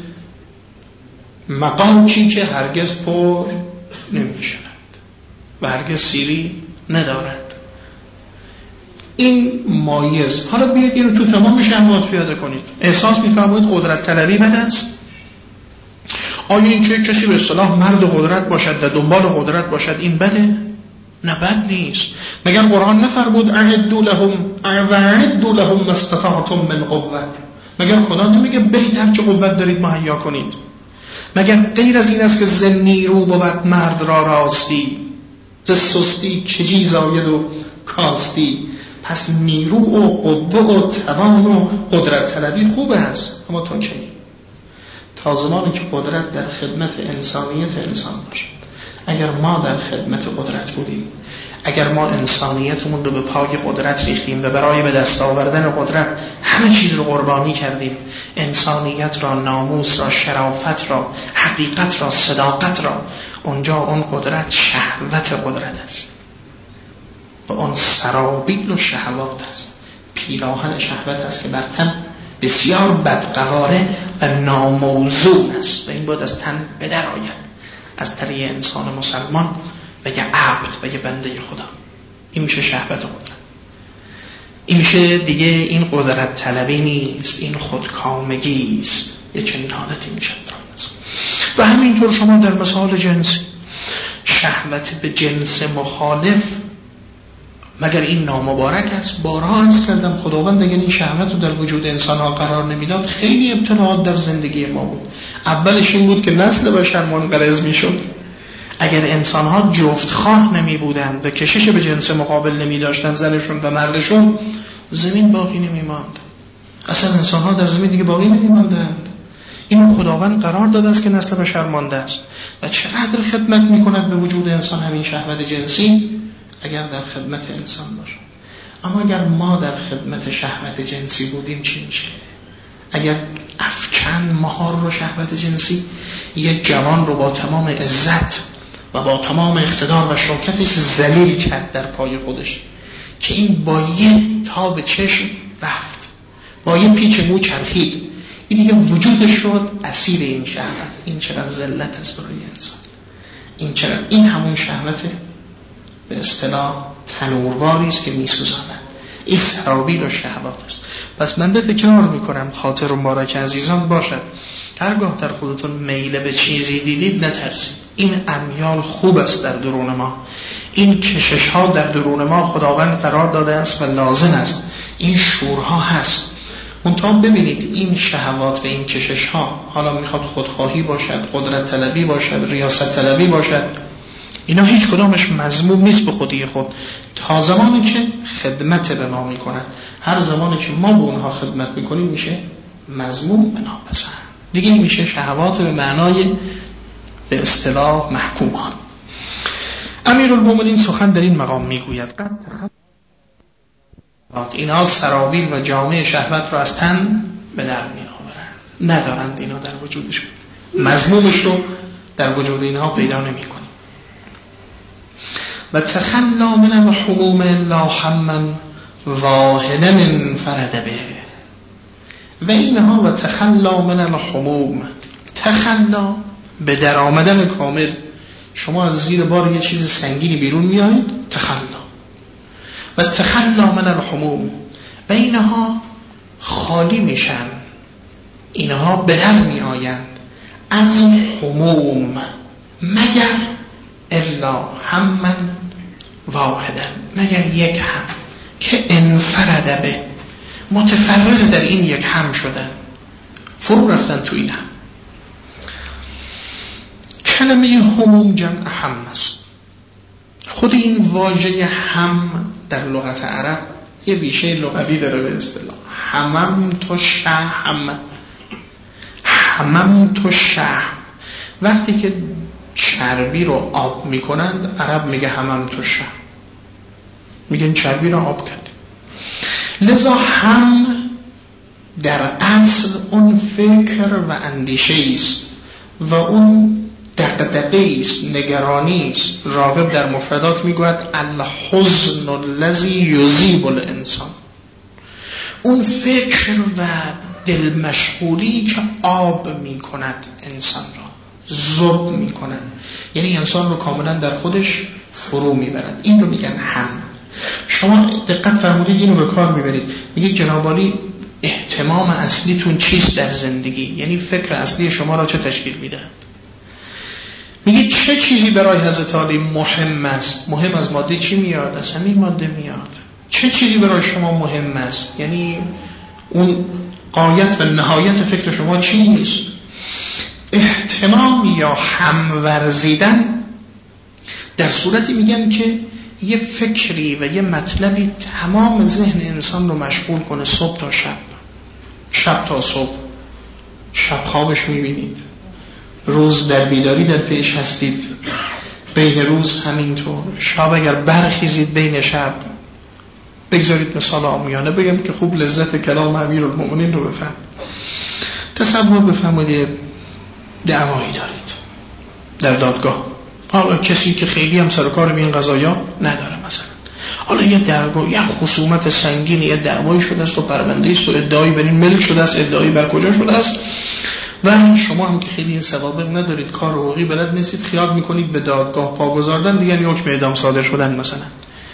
Speaker 1: مقامی که هرگز پر نمی شود و هرگز سیری ندارد. این مایز. حالا بیاید اینو تو تمام شهوات پیاده کنید. احساس می‌فرمایید قدرت طلبی بد است؟ آیا این که کسی به اصطلاح مرد قدرت باشد و دنبال قدرت باشد این بده؟ نه، بد نیست. مگر قرآن نفرمود اعدوا لهم ما استطعتم من قوة؟ مگر خدا نمیگه برید هر چه قوت دارید مهیا کنید؟ مگر غیر از این است که ز نیرو بود مرد را راستی، ز سستی کجی زاید و کاستی؟ پس نیرو و قوه و توان و قدرت طلبی خوب است، اما تا کی؟ تا زمانی که قدرت در خدمت انسانیت انسان باشد. اگر ما در خدمت قدرت بودیم، اگر ما انسانیتمون رو به پای قدرت ریختیم و برای به دست آوردن قدرت همه چیز رو قربانی کردیم، انسانیت را، ناموس را، شرافت را، حقیقت را، صداقت را، اونجا اون قدرت شهوت قدرت است و اون سرابیل و شهوات است، پیراهن شهوت است که بر تن بسیار بدقواره و ناموزون است و این باید از تن بدر آید، از طریق انسان مسلمان و یه عبد و یه بنده خدا. این میشه شهوت قدرت. این میشه دیگه این قدرت طلبی نیست، این خودکامگی است، یه چنین حالتی میشه. و همینطور شما در مسائل جنسی، شهوت به جنس مخالف مگر این نامبارک است؟ بارها عرض کردم خداوند اگر این شهوت رو در وجود انسان‌ها قرار نمیداد خیلی ابتلاعات در زندگی ما بود. اولش این بود که نسل بشر منقرض میشد. اگر انسان‌ها جفت خواه نمی بودند و کشش به جنس مقابل نمی داشتند، زنشون و مردشون، زمین باقی نمی ماند. اصلا انسان‌ها در زمین دیگه باقی نمی ماندند. اینو خداوند قرار داده است که نسل بشر مانده است. و چقدر خدمت می‌کند به وجود انسان همین شهوت جنسی اگر در خدمت انسان باشه. اما اگر ما در خدمت شهوت جنسی بودیم چی میشه؟ اگر افکن مهار رو شهوت جنسی، یک جوان رو با تمام عزت و با تمام اقتدار و شوکتش ذلیل کرد در پای خودش که این با یه تاب چشم رفت، با یه پیچ مو چرخید، این دیگه وجودش شد اسیر این شهوت. این چقدر ذلت است برای انسان. این همون شهوت به اصطلاح تنورواری است که میسوزاند. این سرابیل و شهوات است. پس من تکرار میکنم خاطر مبارک عزیزان باشد، هرگاه در خودتون میل به چیزی دیدید نترسید. این امیال خوب است در درون ما، این کشش ها در درون ما خداوند قرار داده است و لازم است، این شورها هست. منتها ببینید این شهوات و این کشش ها، حالا میخواد خودخواهی باشد، قدرت طلبی باشد، ریاست طلبی باشد، اینا هیچ کدامش مذموم نیست به خودی خود، تا زمانی که خدمت به ما میکنن. هر زمانی که ما به اونها خدمت میکنیم میشه مذموم و ناپسند. دیگه میشه شهوات به معنای به اصطلاح محکومان. امیرالمومنین سخن در این مقام میگوید اینا سرابیل و جامعه شهوت رو از تن به در میآورند، ندارند اینا در وجودشون، مذمومش رو در وجود اینها پیدا نمی‌کنیم. و تخلا من الحموم لا حما واحدا انفرد به. و اینها و تخلا من الحموم، تخلا به در آمدن کامل. شما از زیر بار یه چیز سنگینی بیرون میایید، تخلا. و تخلا من الحموم، و اینها خالی میشن، اینها به در می آیند از حموم، مگر الا هممن واحدا، مگر یک هم که انفرد به، متفرد در این یک هم شدن، فرو رفتن تو این هم. کلمه هموم جمع هم است. خود این واژه هم در لغت عرب یه ریشه لغوی داره به اصطلاح. همم تو شهم، همم تو شهم. وقتی که چربی رو آب میکنند عرب میگه همم تو شهم، میگن چربی رو آب کرد. لذا هم در اصل اون فکر و اندیشه است و اون دغدغه است، نگرانی است. راغب در مفردات میگوید الحزن الذی یذیب الانسان، اون فکر و دل مشغولی که آب میکند انسان را، ذوب میکند، یعنی انسان رو کاملا در خودش فرو میبرد. این رو میگن هم. شما دقت فرمودید اینو به کار میبرید، میگید جناب عالی اهتمام اصلیتون چیست در زندگی؟ یعنی فکر اصلی شما را چه تشکیل میده؟ میگید چه چیزی برای حضرت علی مهم است؟ مهم از ماده چی میاد؟ از همین ماده میاد. چه چیزی برای شما مهم است؟ یعنی اون غایت و نهایت فکر شما چی نیست؟ اهتمام یا هم ورزیدن در صورتی میگن که یه فکری و یه مطلبی تمام ذهن انسان رو مشغول کنه، صبح تا شب، شب تا صبح. شب خوابش میبینید، روز در بیداری در پیش هستید، بین روز همینطور، شب اگر برخیزید بین شب. بگذارید مثال عامیانه بگم که خوب لذت کلام امیرالمومنین رو بفهم. تصور بفرمایید دعوایی دارید در دادگاه، حالا کسی که خیلی هم سر و کار به این قضایا نداره، مثلا حالا یه دعوا، یه خصومت سنگین، یه دعوایی شده است و پرونده است و ادعایی بر این ملک شده است، ادعایی بر کجا شده است، و شما هم که خیلی سوابق ندارید، کار حقوقی بلد نیستید، خیال میکنید به دادگاه پا گذاردن دیگر حکم اعدام صادر شدن مثلا.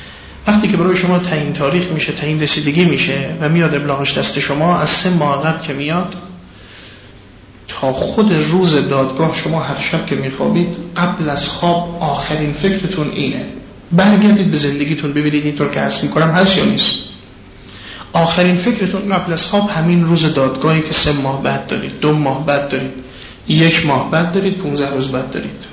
Speaker 1: وقتی که برای شما تعیین تاریخ میشه، تعیین رسیدگی میشه و میاد ابلاغش دست شما، از 3 ماه قبل که میاد تا خود روز دادگاه شما هر شب که میخوابید قبل از خواب آخرین فکرتون اینه، برگردید به زندگیتون ببینید اینطور که عرض میکنم هست یا نیست. آخرین فکرتون قبل از خواب همین روز دادگاهی که 3 ماه بعد دارید، 2 ماه بعد دارید، 1 ماه بعد دارید، 15 روز بعد دارید.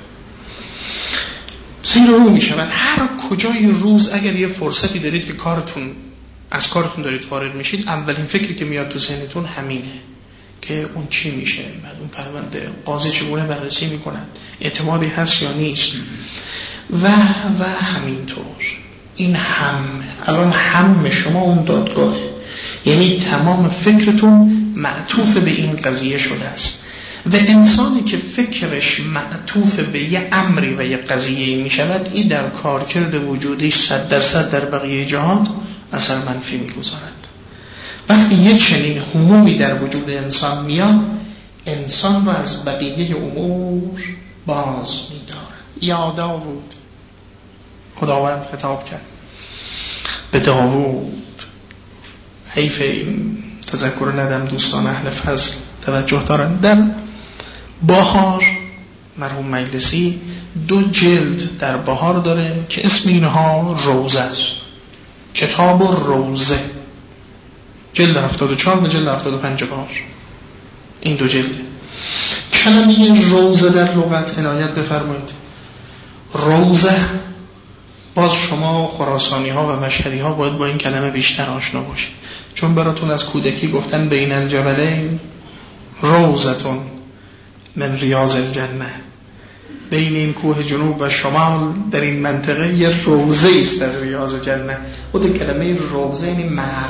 Speaker 1: زیر رو میشود هر کجای روز اگر یه فرصتی دارید که از کارتون دارید فارغ میشید، اولین فکری که میاد تو ذهنتون همینه که اون چی میشه، بعد اون پرونده قاضی چگونه بررسی میکنن، اعتمادی هست یا نیست و همینطور. این الان هم شما اون دادگاهه، یعنی تمام فکرتون معطوف به این قضیه شده است و انسانی که فکرش معطوف به یه امری و یه قضیه می شود، این در کارکرد وجودیش 100% در بقیه جهات اثر منفی می گذارد. وقتی یک چنین همومی در وجود انسان میاد، انسان را از بقیه امور باز می دارد. یا داوود، خداوند خطاب کرد به داوود، حیف این تذکر ندم دوستان اهل فضل توجه دارن. در بهار مرحوم مجلسی 2 جلد در بهار داره که اسم اینها روزه است، کتاب روزه، جلد 74 و جلد 75 بهار، این 2 جلد. کلمه روزه در لغت عنایت بفرمایید. روزه، باز شما خراسانی ها و مشهدی ها باید با این کلمه بیشتر آشنا باشید، چون براتون از کودکی گفتن بین الجبلین روزتون من ریاض الجنه، بین این کوه جنوب و شمال در این منطقه یه روزه است از ریاض جنه. خود کلمه روزه یعنی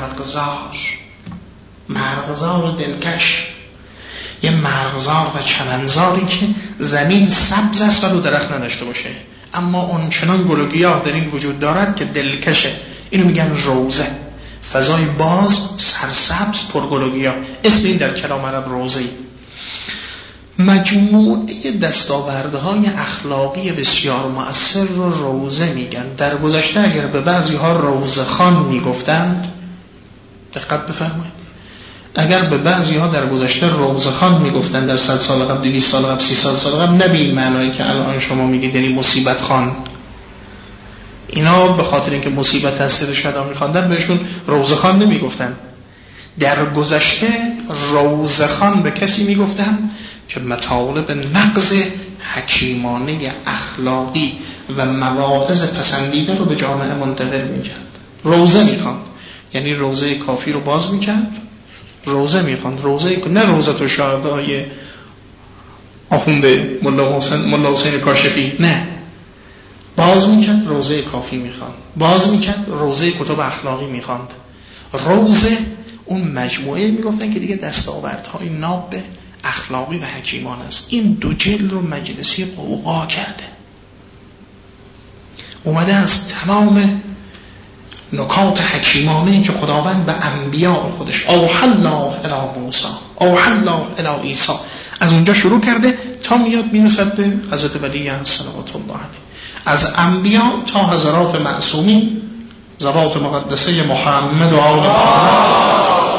Speaker 1: مرغزار دلکش، یه مرغزار و چمنزاری که زمین سبز است و درخت نداشته باشه، اما اون چنان گل و گیاه در این وجود دارد که دلکشه. اینو میگن روزه، فضای باز، سرسبز، پرگل و گیاه. اسم این در کلام عرب روزه‌ای. مجموعه دستاوردهای اخلاقی بسیار مؤثر رو روزه میگن. در گذشته اگر به بعضی ها روزه خان میگفتند، دقت بفرمایید، اگر به بعضی ها در گذشته روزه خان میگفتند، در 100 سال قبل، 200 سال قبل، 300 سال قبل، نه به این معنایی که الان شما میگید یعنی مصیبت خان. اینا به خاطر اینکه مصیبت از سر شدا میخواندن بهشون روزه خان نمیگفتن. در گذشته روزه خان به کسی میگفتن که مطالب نقض حکیمانه اخلاقی و مواعظ پسندیده رو به جامعه منتقل میکرد. روزه میخواند یعنی روزه کافی رو باز میکرد، روزه میخواند، نه روزه تو شهدای آخونده ملا حسین کاشفی، نه، باز میکرد روزه کافی میخواند، باز میکرد روزه کتب اخلاقی میخواند. روزه اون مجموعه میگفتن که دیگه دستاوردهای ناب اخلاقی و حکیمان است. این 2 جلد رو مجلسی قوقا کرده، اومده از تمام نکات حکیمانه که خداوند به انبیاء خودش اوحی الله الی موسی، اوحی الله الی عیسی، از اونجا شروع کرده تا میاد میرسد به حضرت ولی صلوات الله علیه، از انبیاء تا حضرات معصومین، ذوات مقدسه محمد و آل محمد.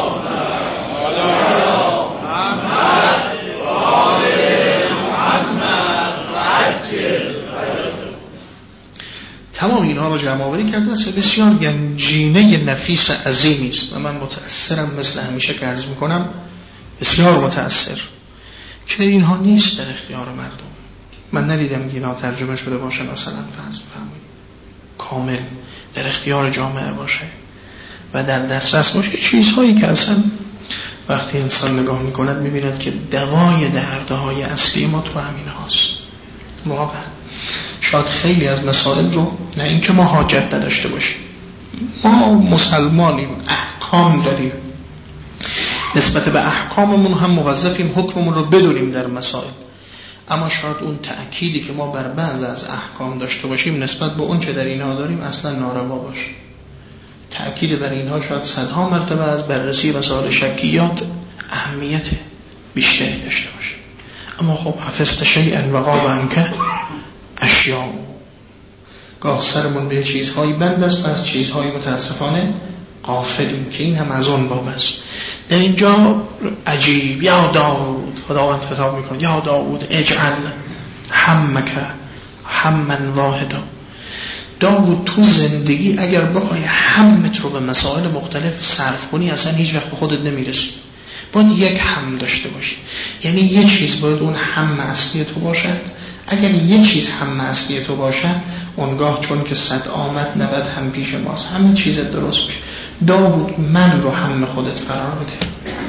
Speaker 1: تمام اینها رو جمع آوری کرده است و بسیار گنجینه نفیس عظیمی است و من متأثرم مثل همیشه که عرض میکنم، بسیار متأثر که اینها نیست در اختیار مردم. من ندیدم که اینها ترجمه شده باشه مثلا فرض بفرمایید کامل در اختیار جامعه باشه و در دسترس باشه، چیزهایی که اصلا وقتی انسان نگاه میکند میبیند که دوای دردهای اصلی ما تو همین هاست. واقعا شاید خیلی از مسائل رو، نه اینکه ما حاجت نداشته باشیم، ما مسلمانیم، احکام داریم، نسبت به احکاممون هم موظفیم حکممون رو بدونیم در مسائل، اما شاید اون تأکیدی که ما بر بعض از احکام داشته باشیم نسبت به اون چه در اینها داریم اصلا ناروا باشه. تأکید بر اینها شاید 100 مرتبه از بررسی مسائل شکیات اهمیت بیشتری داشته باشه. اما خب حفظت شیئا و غاب عنک اشیاء، گاه سرمون به چیزهایی بند است و از چیزهایی متاسفانه غافلیم که این هم از اون باب است. در اینجا عجیب، یا داود، خداوند خطاب میکنه یا داود اجعل همک هممن واحدا. داود تو زندگی اگر بخوای همت رو به مسائل مختلف صرف کنی اصلا هیچ وقت به خودت نمیرسی. باید یک هم داشته باشی، یعنی یک چیز باید اون هم اصلی تو باشد. اگر یک چیز هم اصلی تو باشد اونگاه چون که 100 آمد 90 هم پیش ماست، همه چیز درست میشه. داود من رو هم خودت قرار بده.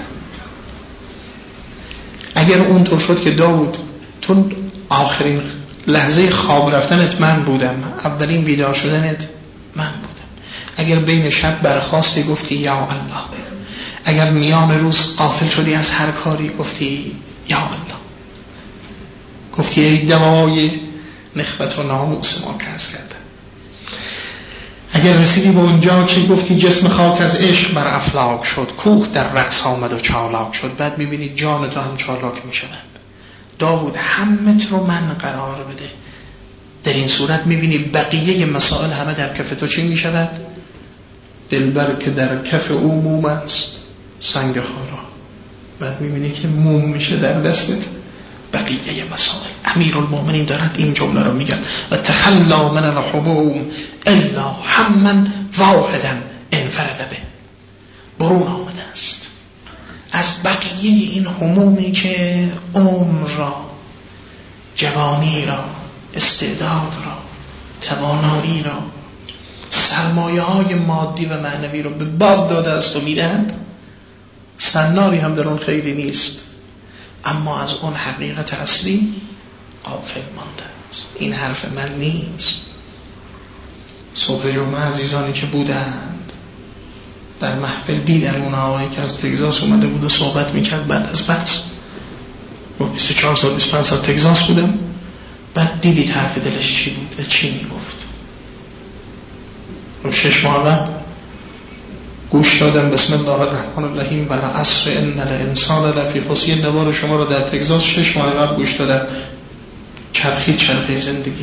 Speaker 1: اگر اونطور شد که داود تو آخرین لحظه خواب رفتنت من بودم، اولین بیدار شدنت من بودم، اگر بین شب برخاستی گفتی یا الله، اگر میان روز غافل شدی از هر کاری گفتی یا الله، گفتی ای دوای نخوت و ناموس ما که از کردن. اگر رسیدی به اونجا که گفتی جسم خاک از عشق بر افلاک شد، کوه در رقص آمد و چالاک شد، بعد میبینی جان تو هم چالاک میشود. داود همت رو من قرار بده. در این صورت میبینی بقیه مسائل همه در کف تو چی میشود؟ دلبر که در کف او موم است سنگ خارا. بعد میبینی که موم میشه در دستت بقیه مسائل. امیرالمومنین دارد این جمله رو میگن و تخلا من الحموم الا هممن واحدا انفرد به. برون آمده است از بقیه این همومی که عمر را، جوانی را، استعداد را، توانایی را، سرمایه های مادی و معنوی را به باد داده است و میدهند. سناری هم در اون خیلی نیست، اما از اون حقیقت اصلی غافل مانده است. این حرف من نیست. صبح جمعه عزیزانی که بودند در محفل دیدن اون آقایی که از تگزاس اومده بود و صحبت میکرد بعد از بحث. 24 سال 25 سال تگزاس بودم. بعد دیدید حرف دلش چی بود و چی میگفت. 6 ماه بعد گوش دادم بسم الله الرحمن الرحیم و العصر ان الانسان لفی خسر. یه نوار شما رو در تگزاس 6 ماه بعد گوش دادم. چرخی زندگی.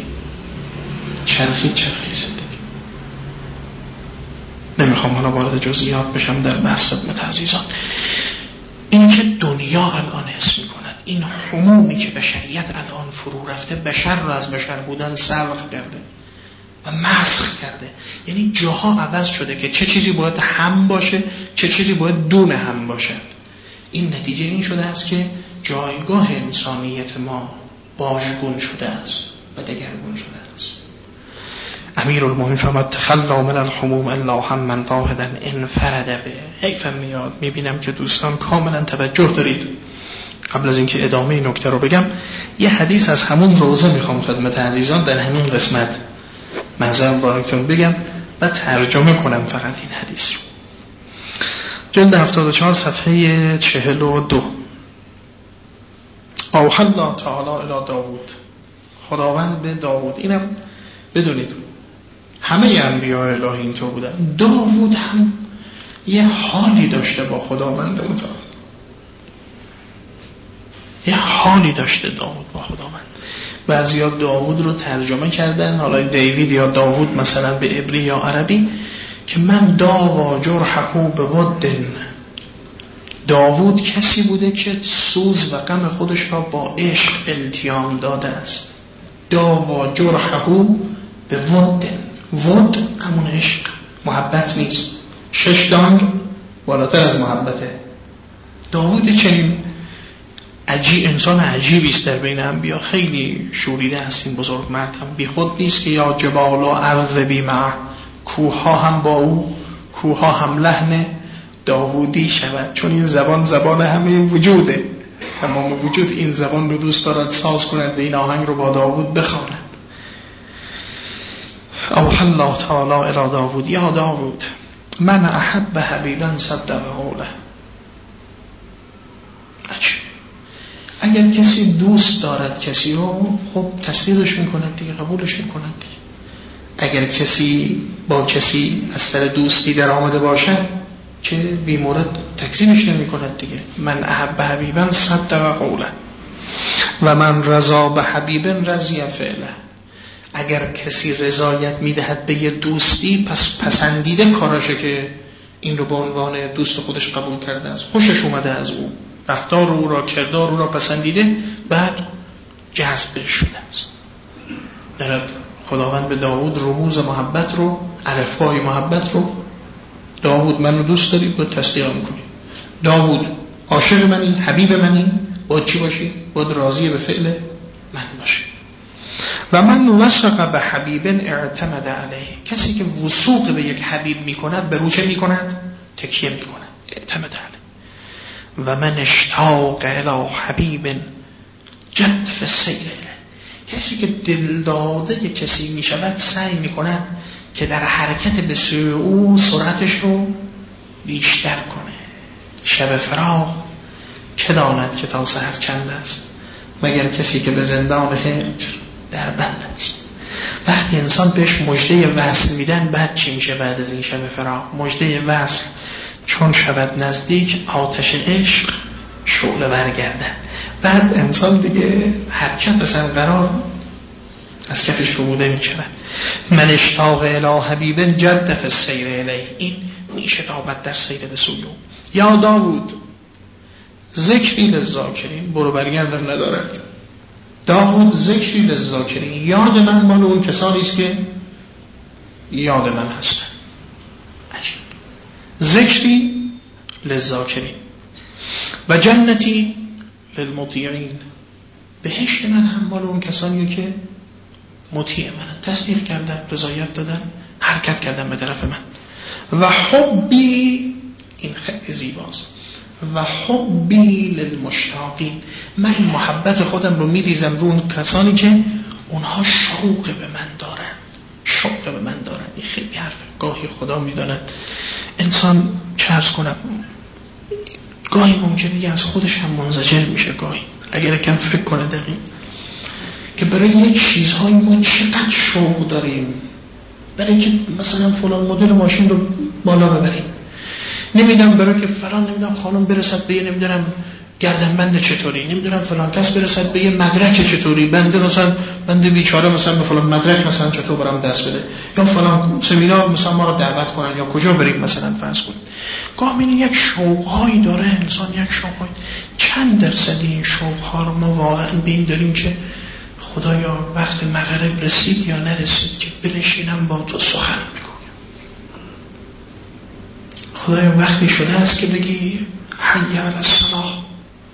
Speaker 1: نمیخوام حالا وارد جزئیات بشم در بحث خدمت عزیزان. این که دنیا الان حس میکند، این همومی که بشریت الان فرو رفته، بشر رو از بشر بودن سلخ کرده و مسخ کرده. یعنی جاها عوض شده که چه چیزی باید هم باشه، چه چیزی باید دون هم باشد. این نتیجه این شده است که جایگاه انسانیت ما باژگون شده است و دگرگون شده است. امیرالمومنین فرمود تخلا من الحموم الا هممن واحدا انفرد به. حیفم میاد میبینم که دوستان کاملا توجه دارید. قبل از اینکه ادامه این نکته رو بگم، یه حدیث از همون روزه میخوام خدمت عزیزان در همین قسمت معذرت براتون بگم و ترجمه کنم فقط این حدیث رو. جلد 74 صفحه 42. اوحی الله تعالی الی داوود. خداوند به داوود. اینم بدونید همه انبیاء الهی اینطور بودن. داوود هم یه حالی داشته با خداوند متعال. یه حالی داشته داوود با خداوند. بعضیا داوود رو ترجمه کردن، حالا دیوید یا داوود مثلا به عبری یا عربی، که من داوا جرحه به ودن. داوود کسی بوده که سوز و غم خودش را با عشق التیام داده است. داوا جرحه به ودن. ود همون عشق، محبت نیست. 6 دانگ بالاتر از محبته. داوود چنین انسان عجیبی است در بین انبیا. خیلی شوریده است این بزرگ مرد. هم بی خود نیست که یا جبال و عذبی معه، کوها هم با او، کوها هم لحن داوودی شود. چون این زبان همه وجوده، تمام وجود این زبان رو دوست دارد ساز کند و این آهنگ رو با داوود بخواند. اوحی الله تعالی الی داوود یا داوود من احب حبیبا صدق قوله. اگر کسی دوست دارد کسی رو، خب تصدیقش میکند دیگه، قبولش میکند دیگه. اگر کسی با کسی از سر دوستی در آمده باشد که بی مورد تکذیبش نمیکند دیگه. من احب حبیبا صدق قوله و من رضا به حبیبا رضی فعله. اگر کسی رضایت میدهد به یه دوستی، پس پسندیده کاراشه که این رو به عنوان دوست خودش قبول کرده است، خوشش اومده از او، رفتار او را، کردار او را پسندیده، بعد جذب شده است. در خداوند به داوود رموز محبت رو، الفبای محبت رو، داوود من رو دوست داری؟ باید تصدیق میکنی. داوود عاشق منی، حبیب منی، باید چی باشی؟ باید راضی به فعل من باشی. و من وثق به حبیب اعتمد علیه، کسی که وثوق به یک حبیب میکند به رو چه میکند؟ تکیه میکند، اعتمد علیه. و من اشتاق الی حبیب جد فی السیر الیه، کسی که دل داده کسی میشود سعی میکند که در حرکت به سوی او سرعتش رو بیشتر کنه. شب فراق که داند که تا سحر چند است، مگر کسی که به زندان هجر در بند است. وقتی انسان بهش مژده وصل میدن، بعد چی میشه بعد از این شب فراق؟ مژده وصل چون شود نزدیک، آتش عشق شعله برگردد. بعد انسان دیگه حرکت اصلا قرار از کفش فروده میشود. من اشتاق الی حبیب جد فی السیر الیه، این میشتابد در سیر به سوی او. یا داوود ذکری للذاکرین، برو برگردم ندارد. داوود ذکری للذاکرین، یاد من مال اون کسانی است که یاد من هستن. عجیب. ذکری للذاکرین و جنتی للمطیعین، بهشت من هم مال اون کسانی که مطیع من، تصدیق کردن، رضایت دادن، حرکت کردن به طرف من. و حبی، این خیلی زیباست، و حبی للمشتاقین، من محبت خودم رو میریزم رو اون کسانی که اونها شوق به من دارن، شوق به من دارن. این خیلی حرفه. گاهی خدا میداند انسان چرز کنم گاهی ممکنه از خودش هم منزجر میشه، گاهی اگر کم فکر کنه دقیق که برای یه چیزهای ما چقدر شوق داریم، برای که مثلا فلان مدل ماشین رو بالا ببریم، نمیدونم برای که فلان نمیدونم خانم برسد به یه نمیدونم گردنبند چطوری، نمیدونم فلان کس برسد به یه مدرک چطوری، بنده بیچاره مثلا به فلان مدرک مثلا چطور برام دست بده، یا فلان سمینار مثلا ما رو دعوت کنن، یا کجا بریم مثلا فرض کنید. گاه می‌بینی یک شوق‌هایی داره انسان، یک شوق‌های چند درصدی این شوق‌ها رو ما واقعا به این داریم که خدایا وقت مغرب رسید یا نرسید که بنشینم با تو سخن بگویم. خدایا وقتی شده است که بگی حی علی الصلاة،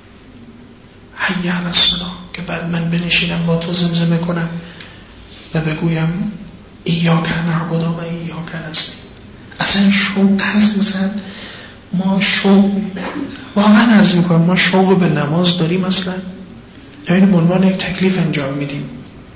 Speaker 1: حی علی الصلاة، که بعد من بنشینم با تو زمزمه کنم و بگویم ایاک نعبد و ایاک نستعین. اصلا شوق هست. مثلا ما شوق، واقعا عرض میکنم، ما شوق به نماز داریم اصلا، یا این عنوان یک تکلیف انجام میدیم؟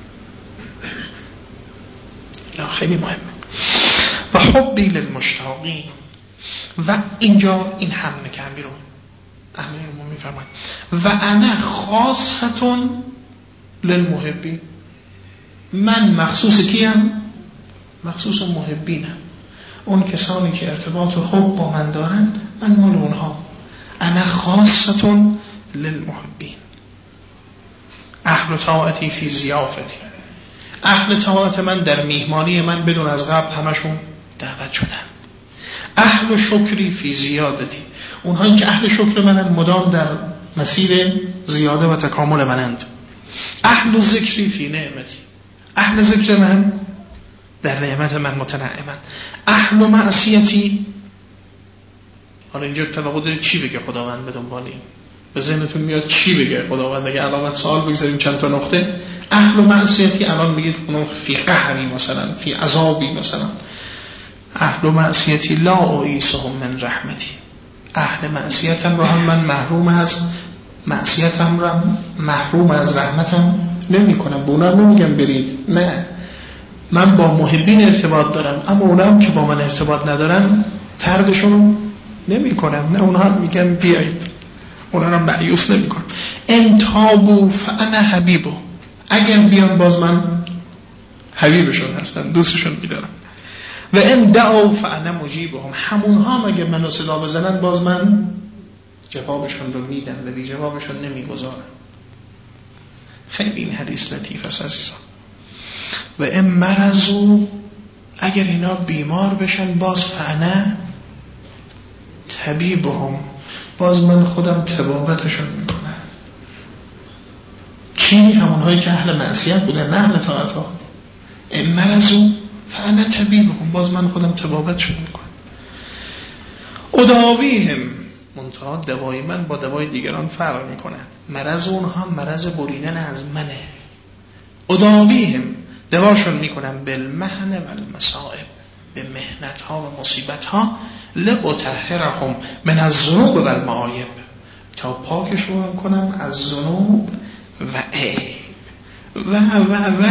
Speaker 1: نه، خیلی مهمه. و حبی للمشتاقین، و اینجا این همه که امیر رو میفرماید و انا خاصتون للمحبین، من مخصوص کیم؟ مخصوص محبینم، اون کسانی که ارتباط و حب با من دارن، من مال اونها. انا خاصتون للمحبین. اهل طاعتی فی ضیافتی، اهل طاعت من در میهمانی من بدون از قبل همشون دعوت شدن. اهل شکری فی زیادتی، اونهایی که اهل شکر منن مدام در مسیر زیاده و تکامل منند. اهل ذکری فی نعمتی، اهل ذکر من در نعمت من متنعمند. اهل معصیتی، حالا اینجا توقع داره چی بگه خداوند به دنبالی؟ به ذهنتون میاد چی بگه خداوند؟ اگه علامت سوال بگذاریم چند تا نقطه. اهل معصیتی الان بگید اونو فی قهری مثلا، فی عذابی مثلا. اهل معصیتی لا اعیسهم من رحمتی، اهل معصیتم رو هم من محروم از معصیتم رو محروم از رحمتم نمی کنم. به اونا نمیگم برید، نه، من با محبین ارتباط دارم، اما اونا هم که با من ارتباط ندارن طردشون نمی کنم، نه، اونا هم میگم بیایید، اونا هم مایوس نمی کنم. ان تابوا فانا حبیبو، اگر بیان باز من حبیبشون هستم، دوستشون میدارم. و ان دعوا فانا مجیبهم، همونها اگر منو صدا بزنن باز من جوابشون رو میدم و بی جوابشون نمیگذارم. خیلی این حدیث لطیف است عزیزان. و این مرضو، اگر اینا بیمار بشن باز فعنا طبیبهم، باز من خودم طبابتشون میکنم. کی؟ همونهایی که اهل معصیت بودن نه اهل طاعت ها. این مرضو فعنا طبیبهم، باز من خودم طبابتشون میکنم. اداویهم، منتها دوای من با دوای دیگران فرق میکند. مرض اونها مرض بریدن از منه. اداویهم، دواشون میکنم بالمحن و المصائب، به محنت ها و مصیبت ها، لأطهرهم من الذنوب و المعایب، تا پاکشون کنم از ذنوب و عیب و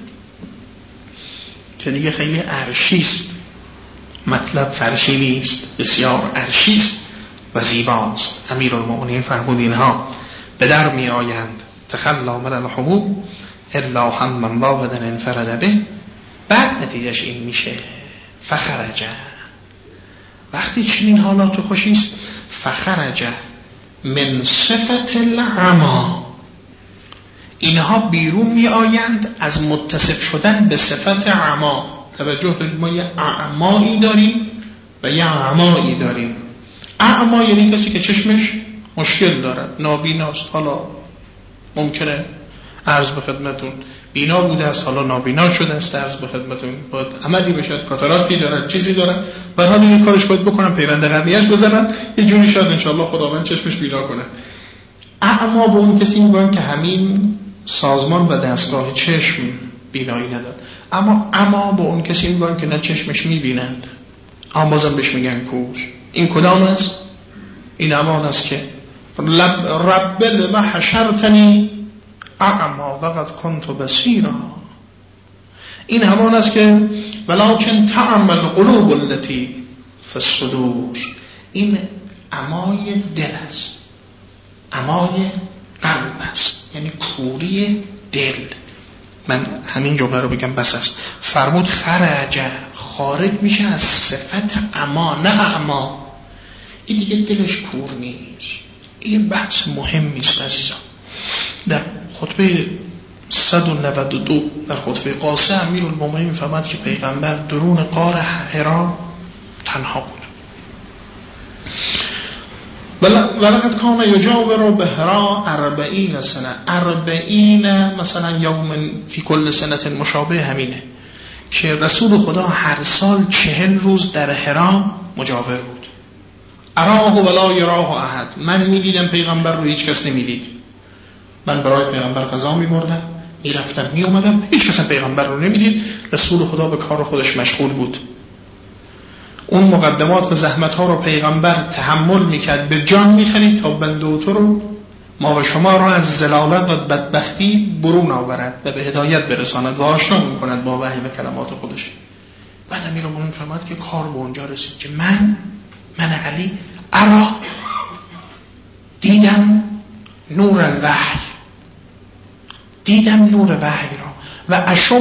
Speaker 1: که دیگه خیلی عرشیست، مطلب فرشی نیست، بسیار عرشیست و زیباست. امیرالمؤمنین فرمود اینها به در می آیند تخلا من الحبوب الا هم واحدا انفرد به. بعد نتیجهش این میشه فخرج، وقتی چنین حالات خوشیست، فخرج من صفت العما، اینها بیرون می آیند از متصف شدن به صفت عما. توجه دارید، ما یه اعمایی داریم و یه اعمایی داریم. اعما یعنی کسی که چشمش مشکل دارد، نابیناست، حالا ممکنه عرض به خدمتون بینا بوده است، حالا نابینا شده است، عرض به خدمتون باید عملی بشد، کاتاراکتی دارد، چیزی دارد، برای این کارش باید بکنم، پیوند قرنیه‌اش بزنن، یه جوری شاید انشاءالله خداوند چشمش بینا کنه. اعما به اون کسی میگن که همین سازمان و دستگاه چشم بینایی ندارد. اما به اون کسی میگن که نه چشمش میبینند، اما بازم بهش میگن کوش. این کدام است؟ این امان است که رب لما حشرتنی اعما وقد کنت بصیرا. این همان است که ولکن تعمل قلوب التي فی الصدور. این عمای دل است، عمای قلب است، یعنی کوری دل. من همین جمله رو بگم بس است. فرمود خرج، خارج میشه از صفت عما، نه اعما. این دیگه دلش کور نیست. این بحث مهمی است عزیزان. در خطبه 192 در خطبه قاصه امیرالمومنین میفرماد که پیغمبر درون غار حرا تنها بود. ولقد کان یجاور به حرا 40 سنه، 40 مثلا یوم فی کل سنه مشابه همینه، که رسول خدا هر سال 40 روز در حرا مجاور بود. اراه ولا یراه احد، من میدیدم پیغمبر رو هیچ کس نمیدید. من برای پیغمبر غذا میبردم، میرفتم میومدم، هیچ کس پیغمبر رو نمیدید. رسول خدا به کار خودش مشغول بود. اون مقدمات و زحمت ها رو پیغمبر تحمل میکرد، به جان میخرید تا بنده و تو رو، ما و شما رو از ضلالت و بدبختی برون آورد و به هدایت برساند و آشنا میکند با وحی و کلمات خودش. بعد امیرالمومنین فرمود که کار به اونجا رسید که من علی ارا دیدم نور الوحی، دیدم نور وحی را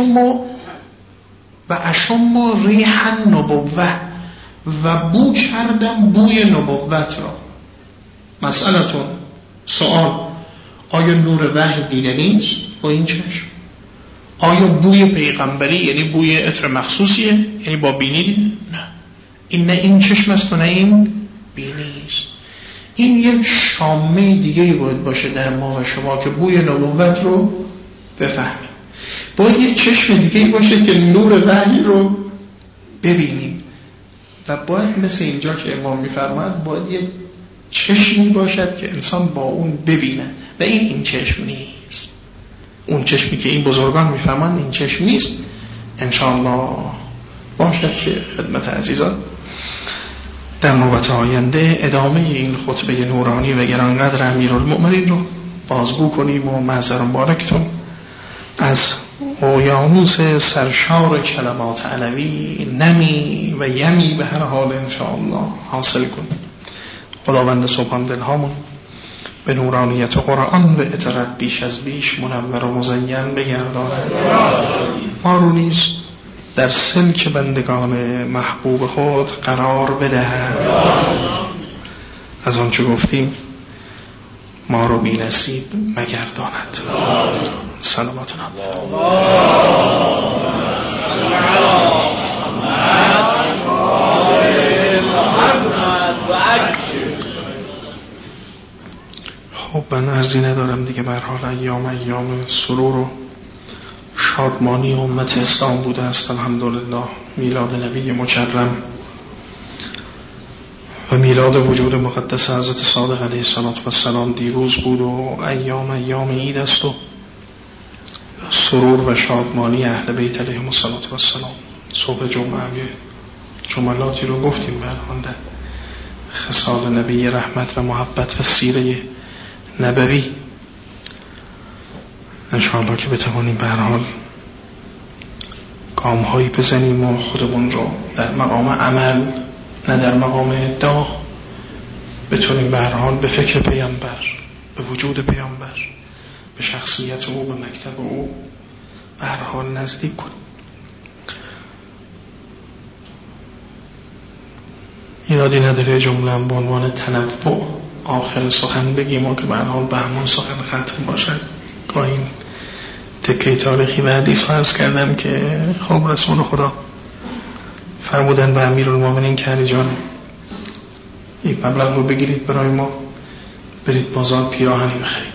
Speaker 1: و اشم ریح النبوه، و بو کردم بوی نبوت را. مسئلتون، سوال، آیا نور وحی دیدنی است با این چشم؟ آیا بوی پیغمبری یعنی بوی عطر مخصوصیه، یعنی با بینی دیده؟ نه، این نه این چشم است و نه این بینی است. این یک شامه دیگه باید باشه در ما و شما که بوی نبوت رو بفهمیم. باید یک چشم دیگه باشه که نور وحی رو ببینیم، و باید مثل اینجا که امام میفرماد باید یک چشمی باشد که انسان با اون ببینه، و این چشم نیست. اون چشمی که این بزرگان میفرمان این چشم نیست. انشاءالله باشد که خدمت عزیزان در نوبت آینده ادامه این خطبه نورانی و گرانقدر امیرالمؤمنین رو بازگو کنیم و معذر مبارکتون از اقیانوس سرشار کلمات علوی نمی و یمی به هر حال انشاءالله حاصل کنیم. خداوند سبحان دلهامون به نورانیت قرآن و اطرت بیش از بیش منور و مزین بگرداند. ما رو نیز در سلک بندگان محبوب خود قرار بدهد. از آنچه گفتیم ما رو بی نصیب مگرداند. سلامتنا. خب من عرضی ندارم دیگه. به هر حال ایام سرور و شادمانی امت اسلام بوده است الحمدلله. میلاد نبی مکرم و میلاد وجود مقدس حضرت صادق علیه السلام دیروز بود و ایام عید است و سرور و شادمانی اهل بیت علیهم السلام. صبح جمعه هم جملاتی رو گفتیم برخوانده خصال نبی رحمت و محبت و سیره نبوی. انشاءالله که بتوانیم به هر حال گام هایی بزنیم و خودمون رو در مقام عمل نه در مقام ادعا بتونیم به هر حال به فکر پیامبر، به وجود پیامبر، به شخصیت او، به مکتب او به هر حال نزدیک کنیم. ایرادی نداره جمله به عنوان تنوع آخر سخن بگیم و که به هر حال به همون سخن ختم باشد. گاهی تکه تاریخی و حدیث عرض کردم که خب رسول خدا فرمودن به امیرالمومنین که علی جان یک مبلغ رو بگیرید برای ما، برید بازار پیراهنی بخرید.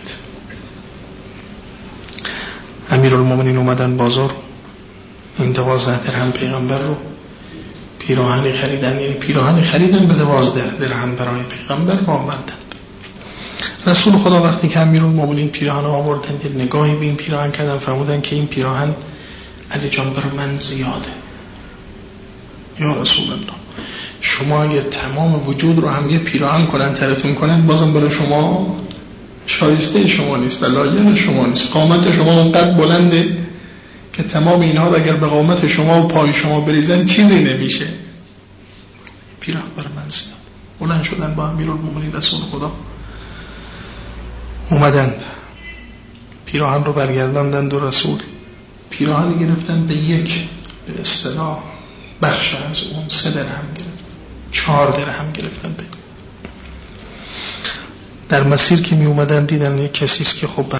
Speaker 1: امیرالمومنین اومدن بازار، این 12 درهم پیغمبر رو پیراهنی خریدن، یعنی پیراهنی خریدن به 12 درهم برای پیغمبر و آوردن. رسول خدا وقتی که امیرالمومنین پیراهن آوردن دید نگاهی به این پیراهن کردن، فرمودن که این پیراهن علی جان برای من زیاده. یا رسول الله شما اگر تمام وجود رو هم یه پیراهن کنن ترتون کنن بازم برای شما شایسته شما نیست و لایق شما نیست. قامت شما اونقدر بلنده که تمام اینها رو اگر به قامت شما و پای شما بریزن چیزی نمیشه. پیراهن برای من زیاد. بلند شدن با امیرالمومنین رسول خدا اومدند پیراهن رو برگرداندند و رسول پیراهن گرفتن به یک به اصطلاح بخش از اون 3 درهم گرفتن، 4 درهم گرفتن. در مسیر که می اومدن دیدن یک کسیست که خب